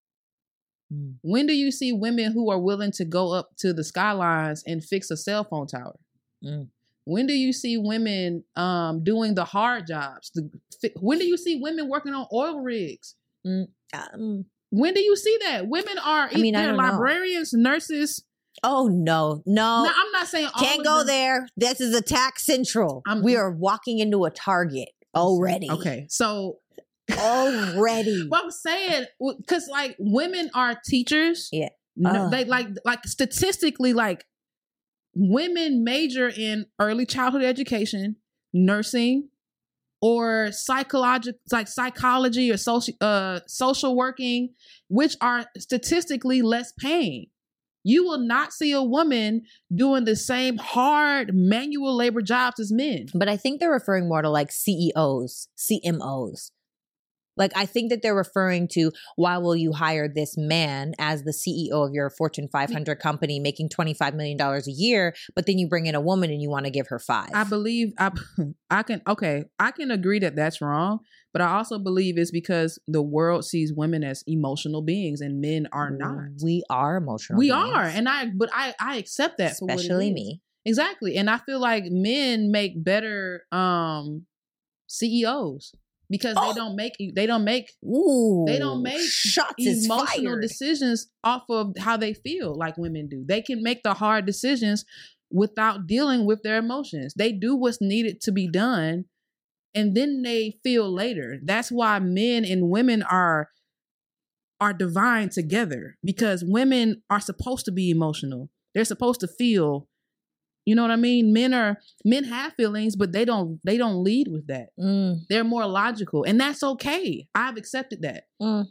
Mm. When do you see women who are willing to go up to the skylines and fix a cell phone tower? Mm. When do you see women um, doing the hard jobs? The, when do you see women working on oil rigs? Mm. Um, When do you see that? Women are I mean, I they're don't know. librarians, nurses. oh, no, no. Now, I'm not saying all Can't of go them- there. This is Attack Central. I'm- we are walking into a Target already. Okay, so Already. what I'm saying, because like women are teachers. Yeah. No, Ugh. they like like statistically, like women major in early childhood education, nursing, or psychological, like psychology or social uh social working, which are statistically less paying. You will not see a woman doing the same hard manual labor jobs as men. But I think they're referring more to like C E Os, C M Os. Like, I think that they're referring to, why will you hire this man as the C E O of your Fortune five hundred company making twenty-five million dollars a year, but then you bring in a woman and you want to give her five? I believe I, I can, okay, I can agree that that's wrong, but I also believe it's because the world sees women as emotional beings and men are not. We are emotional. We beings. are. And I, but I, I accept that. for what it Especially is. me. Exactly. And I feel like men make better um C E Os because Oh. they don't make, they don't make, Ooh. they don't make shots is emotional fired. decisions off of how they feel like women do. They can make the hard decisions without dealing with their emotions. They do what's needed to be done and then they feel later. That's why men and women are are divine together, because women are supposed to be emotional. They're supposed to feel. You know what I mean? Men are men have feelings, but they don't they don't lead with that. Mm, They're more logical, and that's okay. I've accepted that. mm.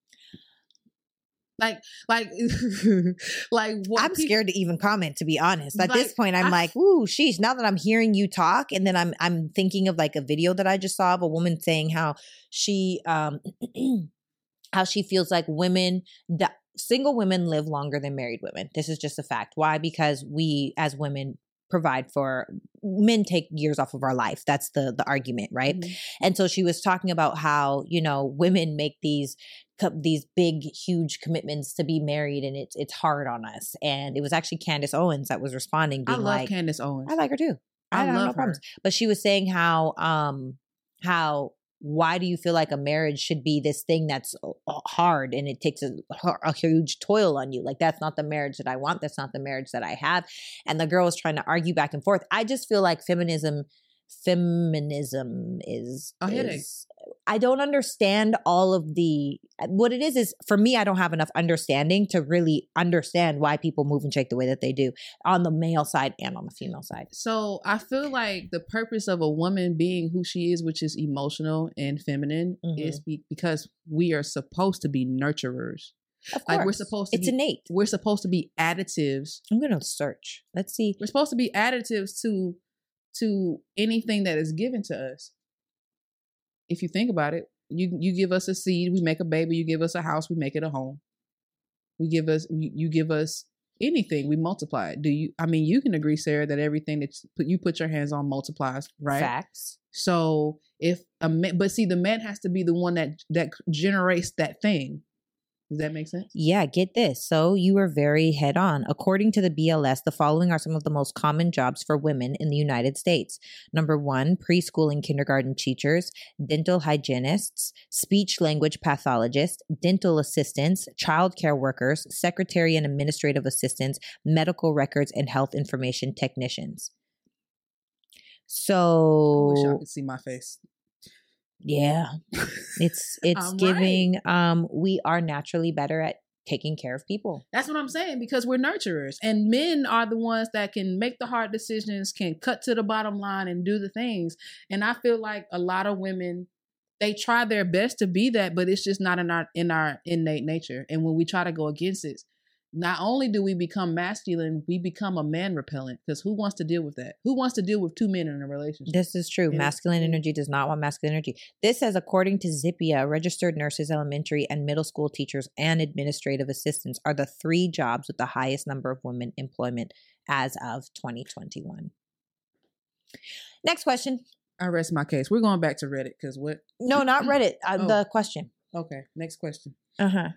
Like, like, like. What I'm peop- scared to even comment, to be honest. At Like, this point, I'm I- like, ooh, sheesh. Now that I'm hearing you talk, and then I'm I'm thinking of like a video that I just saw of a woman saying how she um how she feels like women that single women live longer than married women. This is just a fact. Why? Because we as women provide for men take years off of our life. That's the the argument, right? Mhm. And so she was talking about how, you know, women make these co- these big, huge commitments to be married, and it's it's hard on us. And it was actually Candace Owens that was responding, I being love like, Candace Owens. "I like her too. I, I don't have love no her. problems." But she was saying how um how why do you feel like a marriage should be this thing that's hard and it takes a, a huge toil on you? Like, that's not the marriage that I want. That's not the marriage that I have. And the girl was trying to argue back and forth. I just feel like feminism, feminism is A headache. is- I don't understand all of the, what it is, is for me, I don't have enough understanding to really understand why people move and shake the way that they do on the male side and on the female side. So I feel like the purpose of a woman being who she is, which is emotional and feminine, Mhm. is be- because we are supposed to be nurturers. Of course. Like we're supposed to it's be, innate. we're supposed to be additives. I'm going to search. Let's see. We're supposed to be additives to to anything that is given to us. If you think about it, you you give us a seed, we make a baby. You give us a house, we make it a home. We give us you, you give us anything, we multiply it. Do you? I mean, you can agree, Sarah, that everything that you put your hands on multiplies, right? Facts. So if a man, but see, the man has to be the one that that generates that thing. Does that make sense? Yeah, get this. So you were very head on. According to the B L S, the following are some of the most common jobs for women in the United States. Number one, preschool and kindergarten teachers, dental hygienists, speech language pathologists, dental assistants, childcare workers, secretary and administrative assistants, medical records, and health information technicians. So I wish y'all could see my face. Yeah, it's it's I'm giving. Right. Um, we are naturally better at taking care of people. That's what I'm saying, because we're nurturers, and men are the ones that can make the hard decisions, can cut to the bottom line, and do the things. And I feel like a lot of women, they try their best to be that, but it's just not in our in our innate nature. And when we try to go against it, not only do we become masculine, we become a man repellent, because who wants to deal with that? Who wants to deal with two men in a relationship? This is true. And masculine energy does not want masculine energy. This says, according to Zippia, registered nurses, elementary and middle school teachers, and administrative assistants are the three jobs with the highest number of women employment as of twenty twenty-one. Next question. I rest my case. We're going back to Reddit, because what? No, not Reddit. Uh, Oh. The question. Okay, next question. Uh-huh.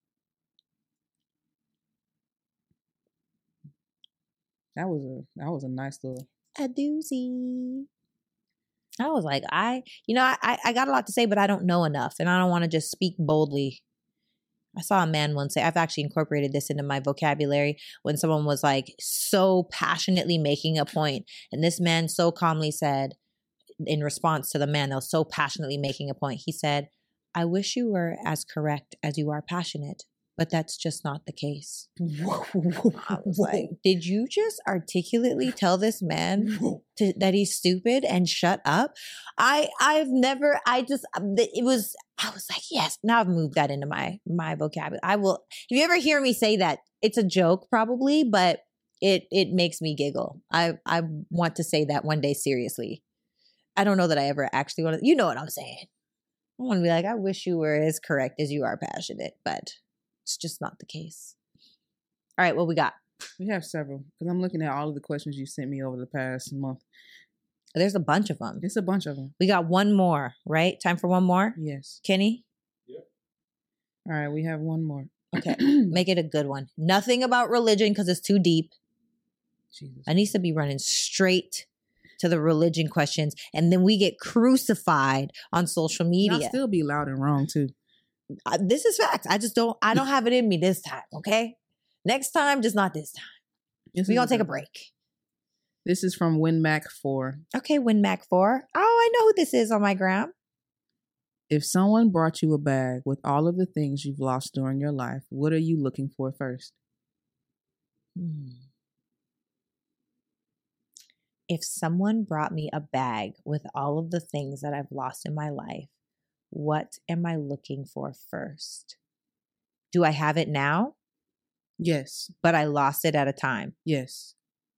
That was a that was a nice little. A doozy. I was like, I, you know, I, I got a lot to say, but I don't know enough, and I don't want to just speak boldly. I saw a man once say, I've actually incorporated this into my vocabulary, when someone was like so passionately making a point, and this man so calmly said, in response to the man that was so passionately making a point, he said, I wish you were as correct as you are passionate, but that's just not the case. I was like, did you just articulately tell this man to, that he's stupid and shut up? I, I've never, I just, it was, I was like, yes, now I've moved that into my, my vocabulary. I will, if you ever hear me say that, it's a joke probably, but it, it makes me giggle. I, I want to say that one day seriously. I don't know that I ever actually want to, you know what I'm saying. I want to be like, I wish you were as correct as you are passionate, but it's just not the case. All right, what we got? We have several, because I'm looking at all of the questions you sent me over the past month. There's a bunch of them. It's a bunch of them. We got one more, right? Time for one more? Yes. Kenny? Yep. All right, we have one more. Okay, make it a good one. Nothing about religion, because it's too deep. Jesus. I need to be running straight to the religion questions, and then we get crucified on social media. Y'all still be loud and wrong too. Uh, this is facts. I just don't, I don't have it in me this time, okay? Next time, just not this time. This We're is going to take a good. break. This is from WinMac four. Okay, WinMac four. Oh, I know who this is on my gram. If someone brought you a bag with all of the things you've lost during your life, what are you looking for first? Hmm. If someone brought me a bag with all of the things that I've lost in my life, what am I looking for first? Do I have it now? Yes. But I lost it at a time. Yes.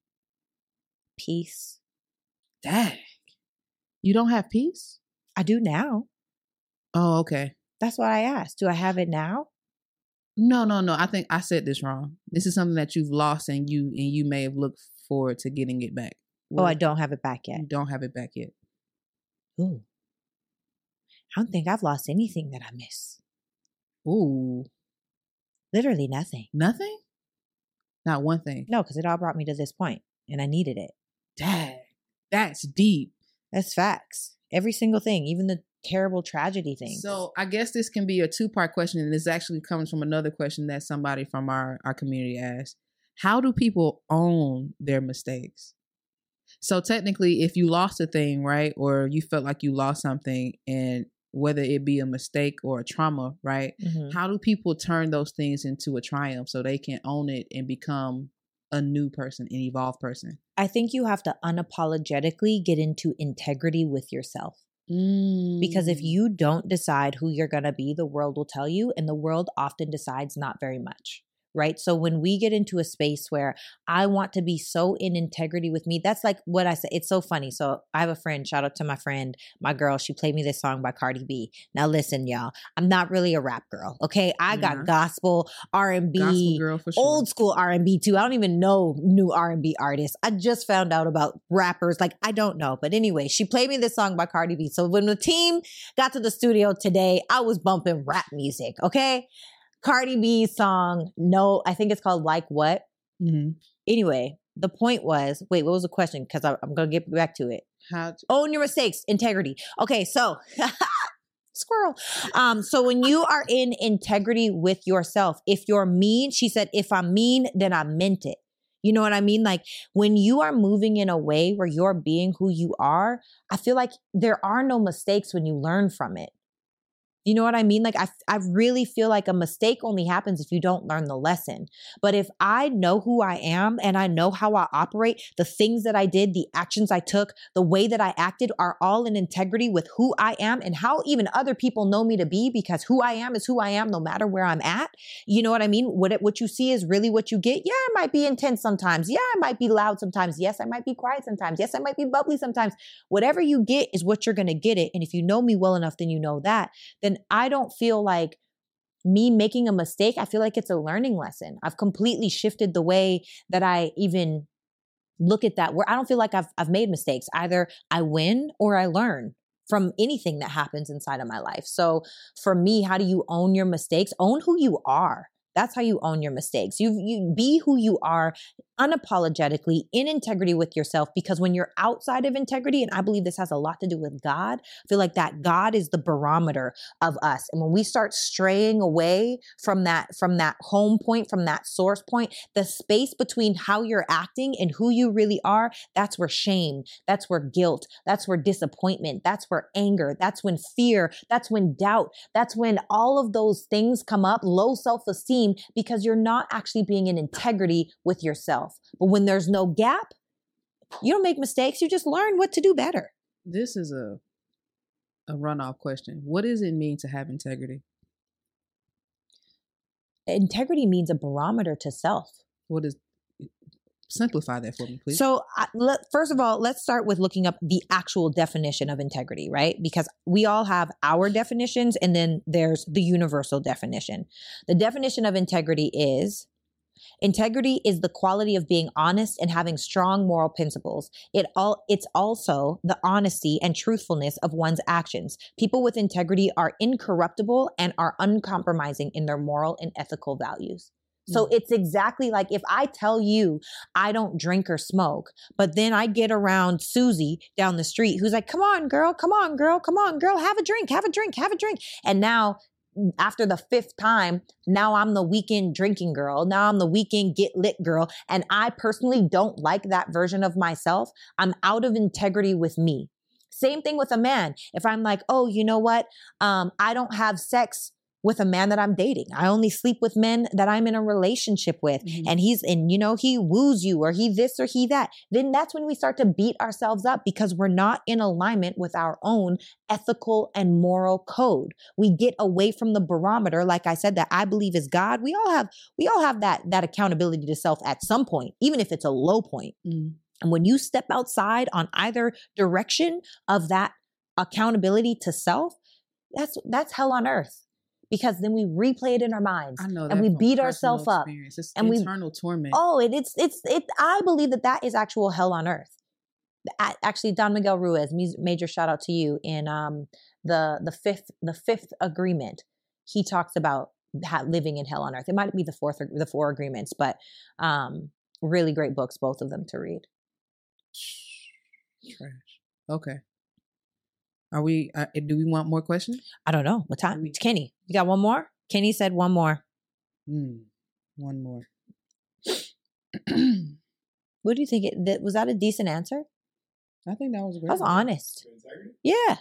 Peace. Dang. You don't have peace? I do now. Oh, okay. That's what I asked. Do I have it now? No, no, no. I think I said this wrong. This is something that you've lost, and you and you may have looked forward to getting it back. Oh, I don't have it back yet. You don't have it back yet. Ooh. I don't think I've lost anything that I miss. Ooh. Literally nothing. Nothing? Not one thing. No, because it all brought me to this point, and I needed it. Dang. That's deep. That's facts. Every single thing, even the terrible tragedy things. So I guess this can be a two-part question, and this actually comes from another question that somebody from our, our community asked. How do people own their mistakes? So technically, if you lost a thing, right, or you felt like you lost something, and whether it be a mistake or a trauma, right, Mhm. how do people turn those things into a triumph so they can own it and become a new person, an evolved person? I think you have to unapologetically get into integrity with yourself. Mm. Because if you don't decide who you're going to be, the world will tell you, and the world often decides not very much. Right. So when we get into a space where I want to be so in integrity with me, that's like what I say. It's so funny. So I have a friend, shout out to my friend, my girl. She played me this song by Cardi B. Now listen, y'all, I'm not really a rap girl. Okay. I got Yeah. gospel, R and B, Gospel girl for sure. old school R and B too. I don't even know new R and B artists. I just found out about rappers. Like, I don't know. But anyway, she played me this song by Cardi B. So when the team got to the studio today, I was bumping rap music. Okay. Cardi B's song, no, I think it's called Like What? Mm-hmm. Anyway, the point was, wait, what was the question? Because I'm going to get back to it. How to- Own your mistakes, integrity. Okay, so squirrel. Um, so when you are in integrity with yourself, if you're mean, she said, if I'm mean, then I meant it. You know what I mean? Like when you are moving in a way where you're being who you are, I feel like there are no mistakes when you learn from it. You know what I mean? Like I, I really feel like a mistake only happens if you don't learn the lesson. But if I know who I am and I know how I operate, the things that I did, the actions I took, the way that I acted are all in integrity with who I am and how even other people know me to be, because who I am is who I am no matter where I'm at. You know what I mean? What it, what you see is really what you get. Yeah, I might be intense sometimes. Yeah, I might be loud sometimes. Yes, I might be quiet sometimes. Yes, I might be bubbly sometimes. Whatever you get is what you're going to get it. And if you know me well enough, then you know that. Then I don't feel like me making a mistake. I feel like it's a learning lesson. I've completely shifted the way that I even look at that, where I don't feel like I've, I've made mistakes. Either I win or I learn from anything that happens inside of my life. So for me, how do you own your mistakes? Own who you are. That's how you own your mistakes. You you be who you are unapologetically, in integrity with yourself, because when you're outside of integrity, and I believe this has a lot to do with God, I feel like that God is the barometer of us. And when we start straying away from that, from that home point, from that source point, the space between how you're acting and who you really are, that's where shame, that's where guilt, that's where disappointment, that's where anger, that's when fear, that's when doubt, that's when all of those things come up, low self-esteem, because you're not actually being in integrity with yourself. But when there's no gap, you don't make mistakes. You just learn what to do better. This is a a runoff question. What does it mean to have integrity? Integrity means a barometer to self. What is, simplify that for me, please. So uh, let, first of all, let's start with looking up the actual definition of integrity, right? Because we all have our definitions, and then there's the universal definition. The definition of integrity is: integrity is the quality of being honest and having strong moral principles. It all, it's also the honesty and truthfulness of one's actions. People with integrity are incorruptible and are uncompromising in their moral and ethical values. So mm. it's exactly like if I tell you I don't drink or smoke, but then I get around Susie down the street who's like, come on, girl, come on, girl, come on, girl, have a drink, have a drink, have a drink. And now after the fifth time, now I'm the weekend drinking girl. Now I'm the weekend get lit girl. And I personally don't like that version of myself. I'm out of integrity with me. Same thing with a man. If I'm like, oh, you know what? Um, I don't have sex with a man that I'm dating. I only sleep with men that I'm in a relationship with. Mm-hmm. And he's, and you know, he woos you, or he this or he that. Then that's when we start to beat ourselves up, because we're not in alignment with our own ethical and moral code. We get away from the barometer, like I said, that I believe is God. We all have, we all have that, that accountability to self at some point, even if it's a low point. Mm-hmm. And when you step outside on either direction of that accountability to self, that's, that's hell on earth. Because then we replay it in our minds, I know that and we beat ourselves up, it's and internal we, torment. Oh, it, it's it's it. I believe that that is actual hell on earth. Actually, Don Miguel Ruiz, major shout out to you, in um the the fifth the fifth agreement. He talks about living in hell on earth. It might be the fourth the four agreements, but um really great books, both of them to read. Trash. Okay. Are we, uh, do we want more questions? I don't know. What time? It's Kenny. You got one more? Kenny said one more. Mm, one more. What do you think? It, that, was that a decent answer? I think that was great. That was honest. Yeah.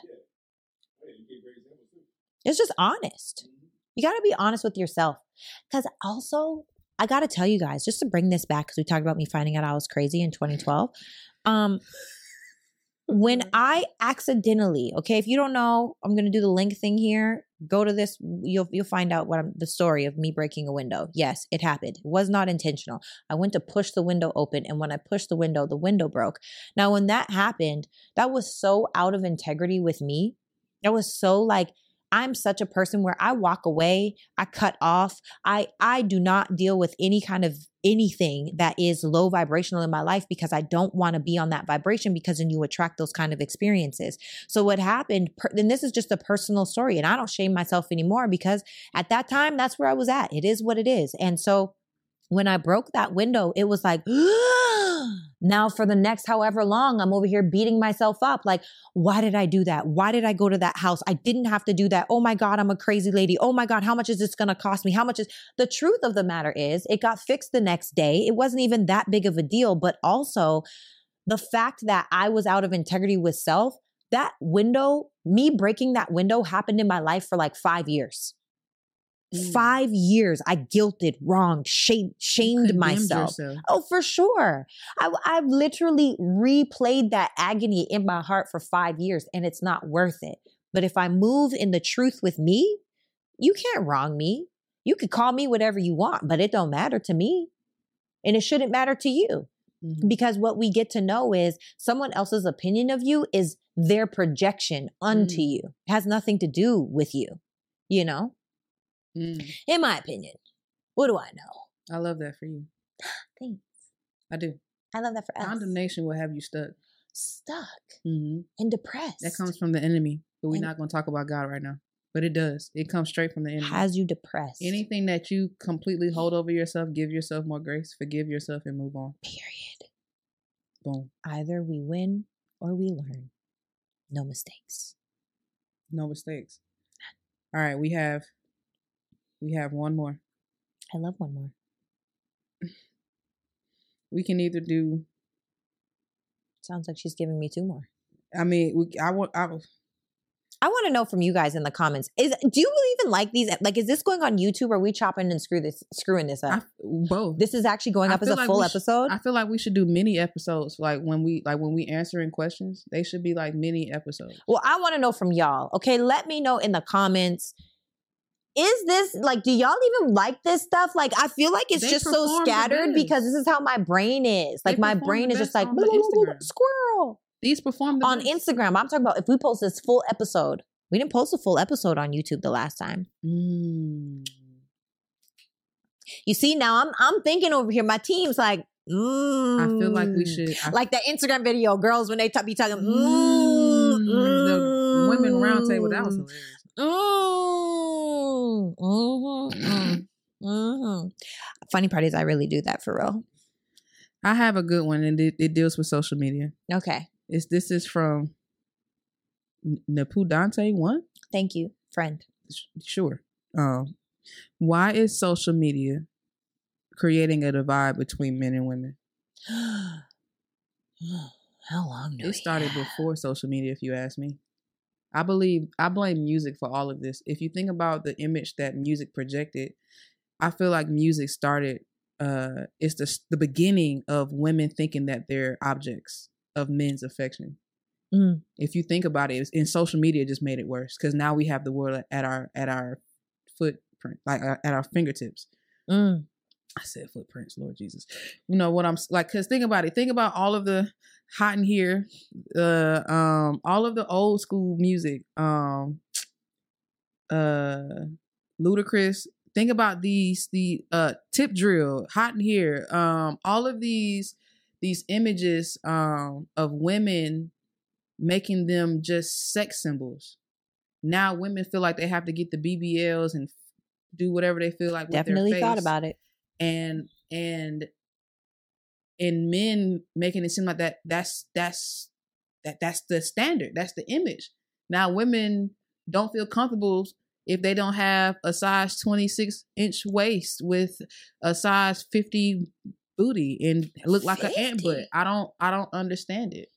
It's just honest. You got to be honest with yourself. Because also, I got to tell you guys, just to bring this back, because we talked about me finding out I was crazy in twenty twelve. Um, When I accidentally, okay, if you don't know, I'm going to do the link thing here. Go to this. You'll you'll find out what I'm, the story of me breaking a window. Yes, it happened. It was not intentional. I went to push the window open, and when I pushed the window, the window broke. Now, when that happened, that was so out of integrity with me. That was so like, I'm such a person where I walk away, I cut off. I I do not deal with any kind of anything that is low vibrational in my life because I don't want to be on that vibration, because then you attract those kind of experiences. So what happened, and this is just a personal story, and I don't shame myself anymore because at that time, that's where I was at. It is what it is. And so when I broke that window, it was like, now for the next however long, I'm over here beating myself up. Like, why did I do that? Why did I go to that house? I didn't have to do that. Oh my God, I'm a crazy lady. Oh my God, how much is this going to cost me? How much is the truth of the matter is it got fixed the next day. It wasn't even that big of a deal, but also the fact that I was out of integrity with self, that window, me breaking that window happened in my life for like five years. Mm. Five years, I guilted, wronged, shamed, shamed myself. Yourself. Oh, for sure. I, I've literally replayed that agony in my heart for five years, and it's not worth it. But if I move in the truth with me, you can't wrong me. You could call me whatever you want, but it don't matter to me. And it shouldn't matter to you. Mm-hmm. Because what we get to know is someone else's opinion of you is their projection unto mm. you. It has nothing to do with you, you know? Mm. In my opinion. What do I know? I love that for you. Thanks. I do. I love that for us. Condemnation will have you stuck. Stuck. Mm-hmm. And depressed. That comes from the enemy. But we're and not going to talk about God right now. But it does. It comes straight from the enemy. Has you depressed. Anything that you completely hold over yourself, give yourself more grace, forgive yourself, and move on. Period. Boom. Either we win or we learn. No mistakes. No mistakes. All right, we have we have one more. I love one more. We can either do. Sounds like she's giving me two more. I mean, we, I want. I, I want to know from you guys in the comments. Is do you even like these? Like, is this going on YouTube, or are we chopping and screw this, screwing this up? I, both. This is actually going I up as a like full sh- episode. I feel like we should do mini episodes. Like when we like when we answering questions, they should be like mini episodes. Well, I want to know from y'all. Okay, let me know in the comments. Is this like? Do y'all even like this stuff? Like, I feel like it's they just so scattered because this is how my brain is. Like, my brain is just like squirrel. These perform the on best. Instagram. I'm talking about if we post this full episode. We didn't post a full episode on YouTube the last time. Mm. You see, now I'm I'm thinking over here. My team's like, mm. I feel like we should, I like the Instagram video girls when they t- be talking. Mm, mm, mm, the women roundtable, that was hilarious. Mm, mm-hmm, mm, mm-hmm. Funny part is, I really do that for real. I have a good one, and it, it deals with social media. Okay, it's this is from Napu Dante one. Thank you, friend. Sure. Um, why is social media creating a divide between men and women? How long do it started have? before social media, if you ask me. I believe I blame music for all of this. If you think about the image that music projected, I feel like music started. Uh, it's the the beginning of women thinking that they're objects of men's affection. Mm. If you think about it, in social media, it just made it worse because now we have the world at our at our footprint, like uh, at our fingertips. Mm. I said footprints, Lord Jesus. You know what I'm like? Because think about it. Think about all of the hot in here, uh, um, all of the old school music, um, uh, Ludacris. Think about these the uh tip drill, hot in here, um, all of these these images um of women. Making them just sex symbols. Now women feel like they have to get the B B Ls and do whatever they feel like with Definitely their face. Thought about it. And and and men making it seem like that that's that's that that's the standard. That's the image. Now women don't feel comfortable if they don't have a size twenty-six inch waist with a size fifty booty and look like an ant butt. I don't I don't understand it.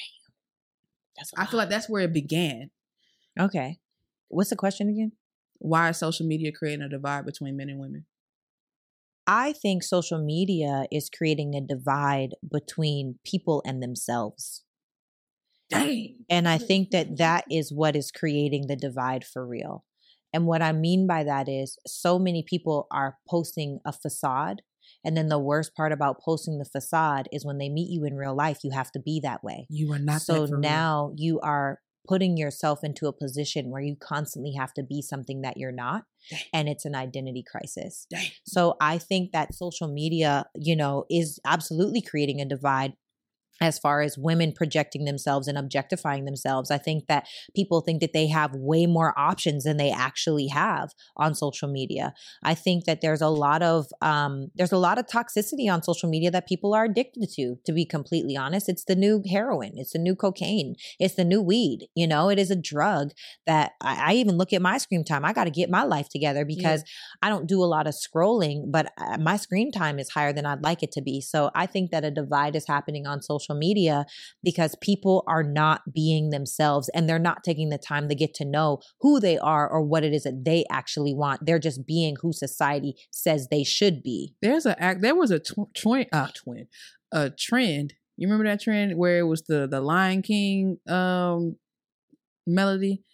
I feel like that's where it began. Okay. What's the question again? Why is social media creating a divide between men and women? I think social media is creating a divide between people and themselves. Dang. And I think that that is what is creating the divide for real. And what I mean by that is so many people are posting a facade. And then the worst part about posting the facade is when they meet you in real life, you have to be that way. You are not So that for now real. you are putting yourself into a position where you constantly have to be something that you're not. Dang. And it's an identity crisis. Dang. So I think that social media, you know, is absolutely creating a divide as far as women projecting themselves and objectifying themselves. I think that people think that they have way more options than they actually have on social media. I think that there's a lot of um, there's a lot of toxicity on social media that people are addicted to, to be completely honest. It's the new heroin. It's the new cocaine. It's the new weed. You know, it is a drug that I, I even look at my screen time. I got to get my life together because yeah. I don't do a lot of scrolling, but my screen time is higher than I'd like it to be. So I think that a divide is happening on social media because people are not being themselves and they're not taking the time to get to know who they are or what it is that they actually want. They're just being who society says they should be. There's a act. There was a tw- twin, uh, twin, a trend. You remember that trend where it was the the Lion King um melody?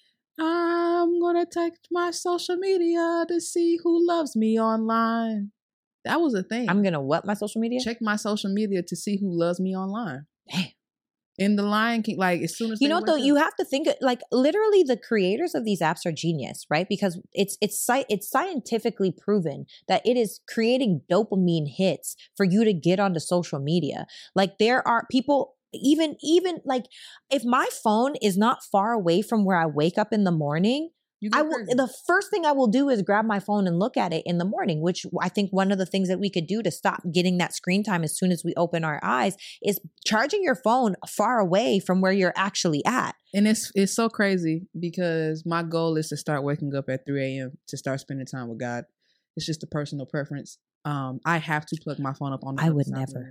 I'm gonna take my social media to see who loves me online. That was a thing. I'm gonna what my social media? Check my social media to see who loves me online. Damn. In the Lion King, like as soon as you know, though, you have to think like literally the creators of these apps are genius, right? Because it's it's it's scientifically proven that it is creating dopamine hits for you to get onto social media. Like there are people. Even, even like if my phone is not far away from where I wake up in the morning, I will, the first thing I will do is grab my phone and look at it in the morning, which I think one of the things that we could do to stop getting that screen time as soon as we open our eyes is charging your phone far away from where you're actually at. And it's, it's so crazy because my goal is to start waking up at three a.m. to start spending time with God. It's just a personal preference. Um, I have to plug my phone up on the I would never.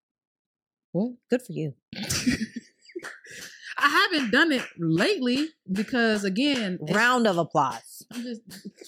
What? Good for you. I haven't done it lately because again, round of applause. I'm just,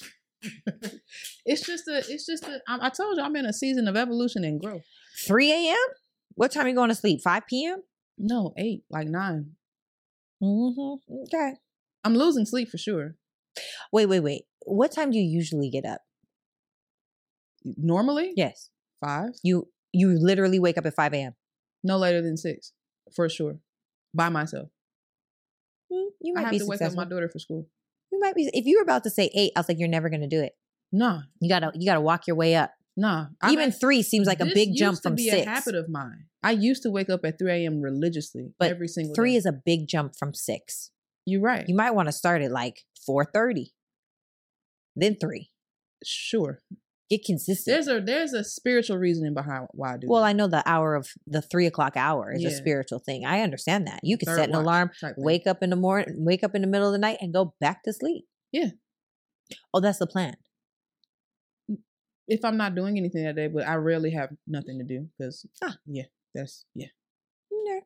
it's just a, it's just a, I, I told you I'm in a season of evolution and growth. three a.m.? What time are you going to sleep? five p.m.? No, eight, like nine. Mm-hmm. Okay. I'm losing sleep for sure. Wait, wait, wait. What time do you usually get up? Normally? Yes. Five. You, you literally wake up at five a.m.? No later than six, for sure. By myself. Mm, you might I have be to successful. wake up my daughter for school. You might be. If you were about to say eight, I was like, you're never going to do it. Nah. You gotta, you gotta walk your way up. Nah. Even I, three seems like a big jump from six. This used to be six. a habit of mine. I used to wake up at three a.m. religiously, but every single three day. is a big jump from six. You're right. You might want to start at like four thirty, then three. Sure. Get consistent. There's a there's a spiritual reasoning behind why I do. Well, that. I know the hour of the three o'clock hour is Yeah. a spiritual thing. I understand that. You can Third set an watch alarm, type thing. wake up in the morning, wake up in the middle of the night, and go back to sleep. Yeah. Oh, that's the plan. If I'm not doing anything that day, but I rarely have nothing to do because Ah. yeah, that's yeah. Okay.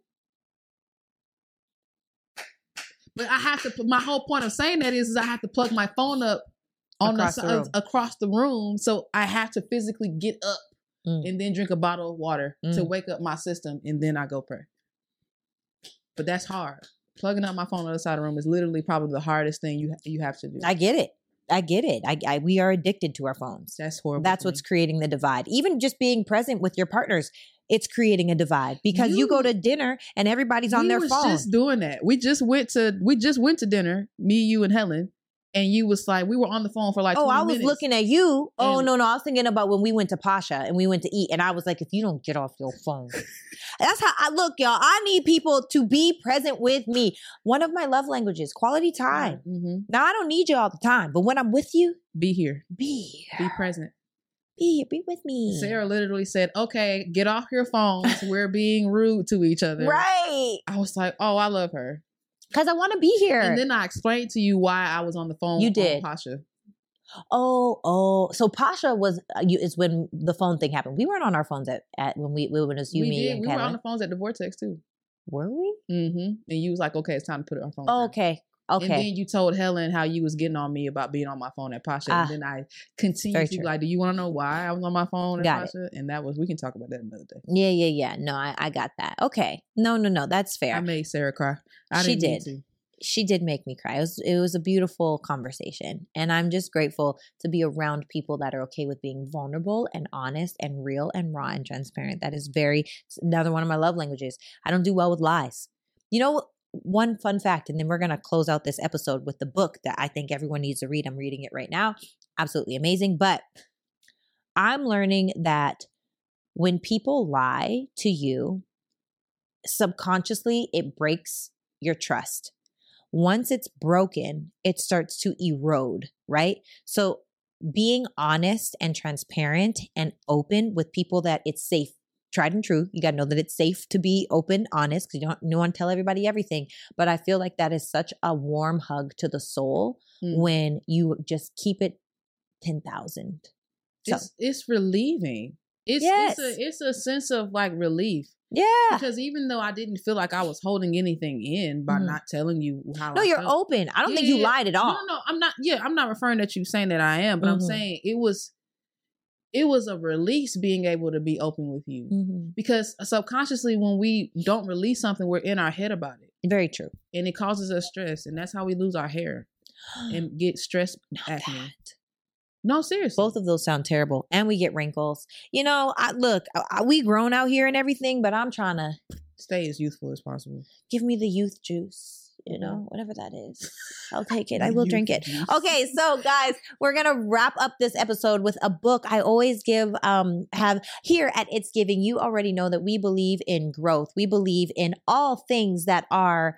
But I have to. put My whole point of saying that is, is I have to plug my phone up on Across the, the si- room. across the room, so I have to physically get up Mm. and then drink a bottle of water to Mm. wake up my system, and then I go pray. But that's hard. Plugging up my phone on the other side of the room is literally probably the hardest thing you ha- you have to do. I get it. I get it. I, I we are addicted to our phones. That's horrible. That's for what's me. creating the divide. Even just being present with your partners, it's creating a divide because you, You- go to dinner and everybody's on we their was phone. just doing that. We just went to we just went to dinner. Me, you, and Helen. And you was like, we were on the phone for like Oh, twenty I was minutes. looking at you. Oh, And- no, no. I was thinking about when we went to Pasha and we went to eat. And I was like, if you don't get off your phone. That's how I look, y'all. I need people to be present with me. One of my love languages, quality time. Mhm. Now, I don't need you all the time. But when I'm with you, Be here. be Be present. Be here. Be with me. Sarah literally said, okay, get off your phones. We're being rude to each other. Right. I was like, oh, I love her. Because I want to be here. And then I explained to you why I was on the phone. You on did. Pasha. Oh, oh. So Pasha was, uh, you, is when the phone thing happened. We weren't on our phones at, at when we, when it was you, we me, did. and We Kevin. were on the phones at the Vortex too. Were we? Mm-hmm. And you was like, okay, it's time to put it on phone. Oh, down. okay. Okay. And then you told Helen how you was getting on me about being on my phone at Pasha. Ah, and then I continued to be like, do you want to know why I was on my phone at Got Pasha? And that was, we can talk about that another day. Yeah, yeah, yeah. No, I, I got that. Okay. No, no, no. That's fair. I made Sarah cry. I She didn't did. need to. She did make me cry. It was, it was a beautiful conversation. And I'm just grateful to be around people that are okay with being vulnerable and honest and real and raw and transparent. That is very, another one of my love languages. I don't do well with lies. You know, one fun fact, and then we're going to close out this episode with the book that I think everyone needs to read. I'm reading it right now. Absolutely amazing. But I'm learning that when people lie to you, subconsciously, it breaks your trust. Once it's broken, it starts to erode, right? So being honest and transparent and open with people that it's safe, tried and true. You got to know that it's safe to be open, honest, because you don't, you don't want to tell everybody everything. But I feel like that is such a warm hug to the soul mm. when you just keep it ten thousand. So. It's, it's relieving. It's, yes. it's, a, it's a sense of like relief. Yeah. Because even though I didn't feel like I was holding anything in by mm-hmm. not telling you how No, I you're felt. open. I don't yeah, think you yeah. lied at all. No, no, I'm not. Yeah, I'm not referring to you saying that I am, but mm-hmm. I'm saying it was, it was a release being able to be open with you. Mm-hmm. Because subconsciously, when we don't release something, we're in our head about it. Very true. And it causes us stress. And that's how we lose our hair and get stress acne. No, seriously. Both of those sound terrible. And we get wrinkles. You know, I, look, I, we grown out here and everything, but I'm trying to stay as youthful as possible. Give me the youth juice. You know, whatever that is. I'll take it. I will drink it. Okay, so guys, we're going to wrap up this episode with a book I always give, um, have here at It's Giving. You already know that we believe in growth. We believe in all things that are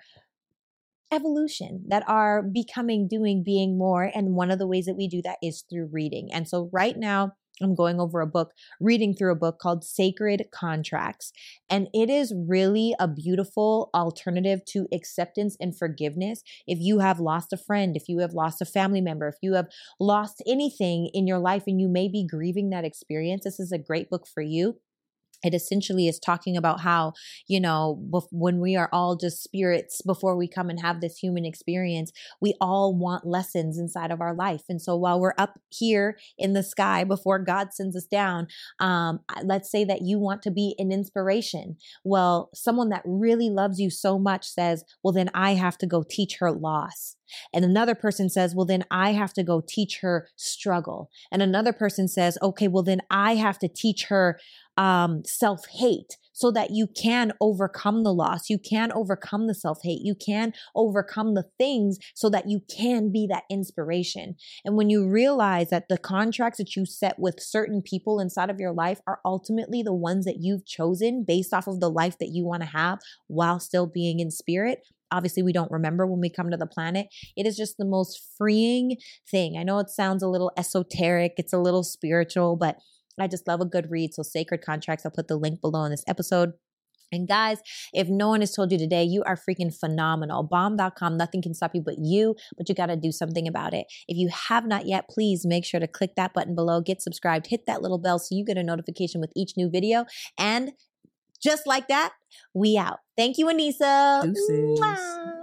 evolution, that are becoming, doing, being more. And one of the ways that we do that is through reading. And so right now, I'm going over a book, reading through a book called Sacred Contracts. And it is really a beautiful alternative to acceptance and forgiveness. If you have lost a friend, if you have lost a family member, if you have lost anything in your life and you may be grieving that experience, this is a great book for you. It essentially is talking about how, you know, bef- when we are all just spirits before we come and have this human experience, we all want lessons inside of our life. And so while we're up here in the sky before God sends us down, um, let's say that you want to be an inspiration. Well, someone that really loves you so much says, well, then I have to go teach her loss. And another person says, well, then I have to go teach her struggle. And another person says, okay, well, then I have to teach her um, self-hate so that you can overcome the loss. You can overcome the self-hate. You can overcome the things so that you can be that inspiration. And when you realize that the contracts that you set with certain people inside of your life are ultimately the ones that you've chosen based off of the life that you want to have while still being in spirit. Obviously, we don't remember when we come to the planet. It is just the most freeing thing. I know it sounds a little esoteric. It's a little spiritual, but I just love a good read. So Sacred Contracts, I'll put the link below in this episode. And guys, if no one has told you today, you are freaking phenomenal. bomb dot com, nothing can stop you but you, but you got to do something about it. If you have not yet, please make sure to click that button below, get subscribed, hit that little bell so you get a notification with each new video. And just like that, we out. Thank you, Anissa. Deuces. Mwah.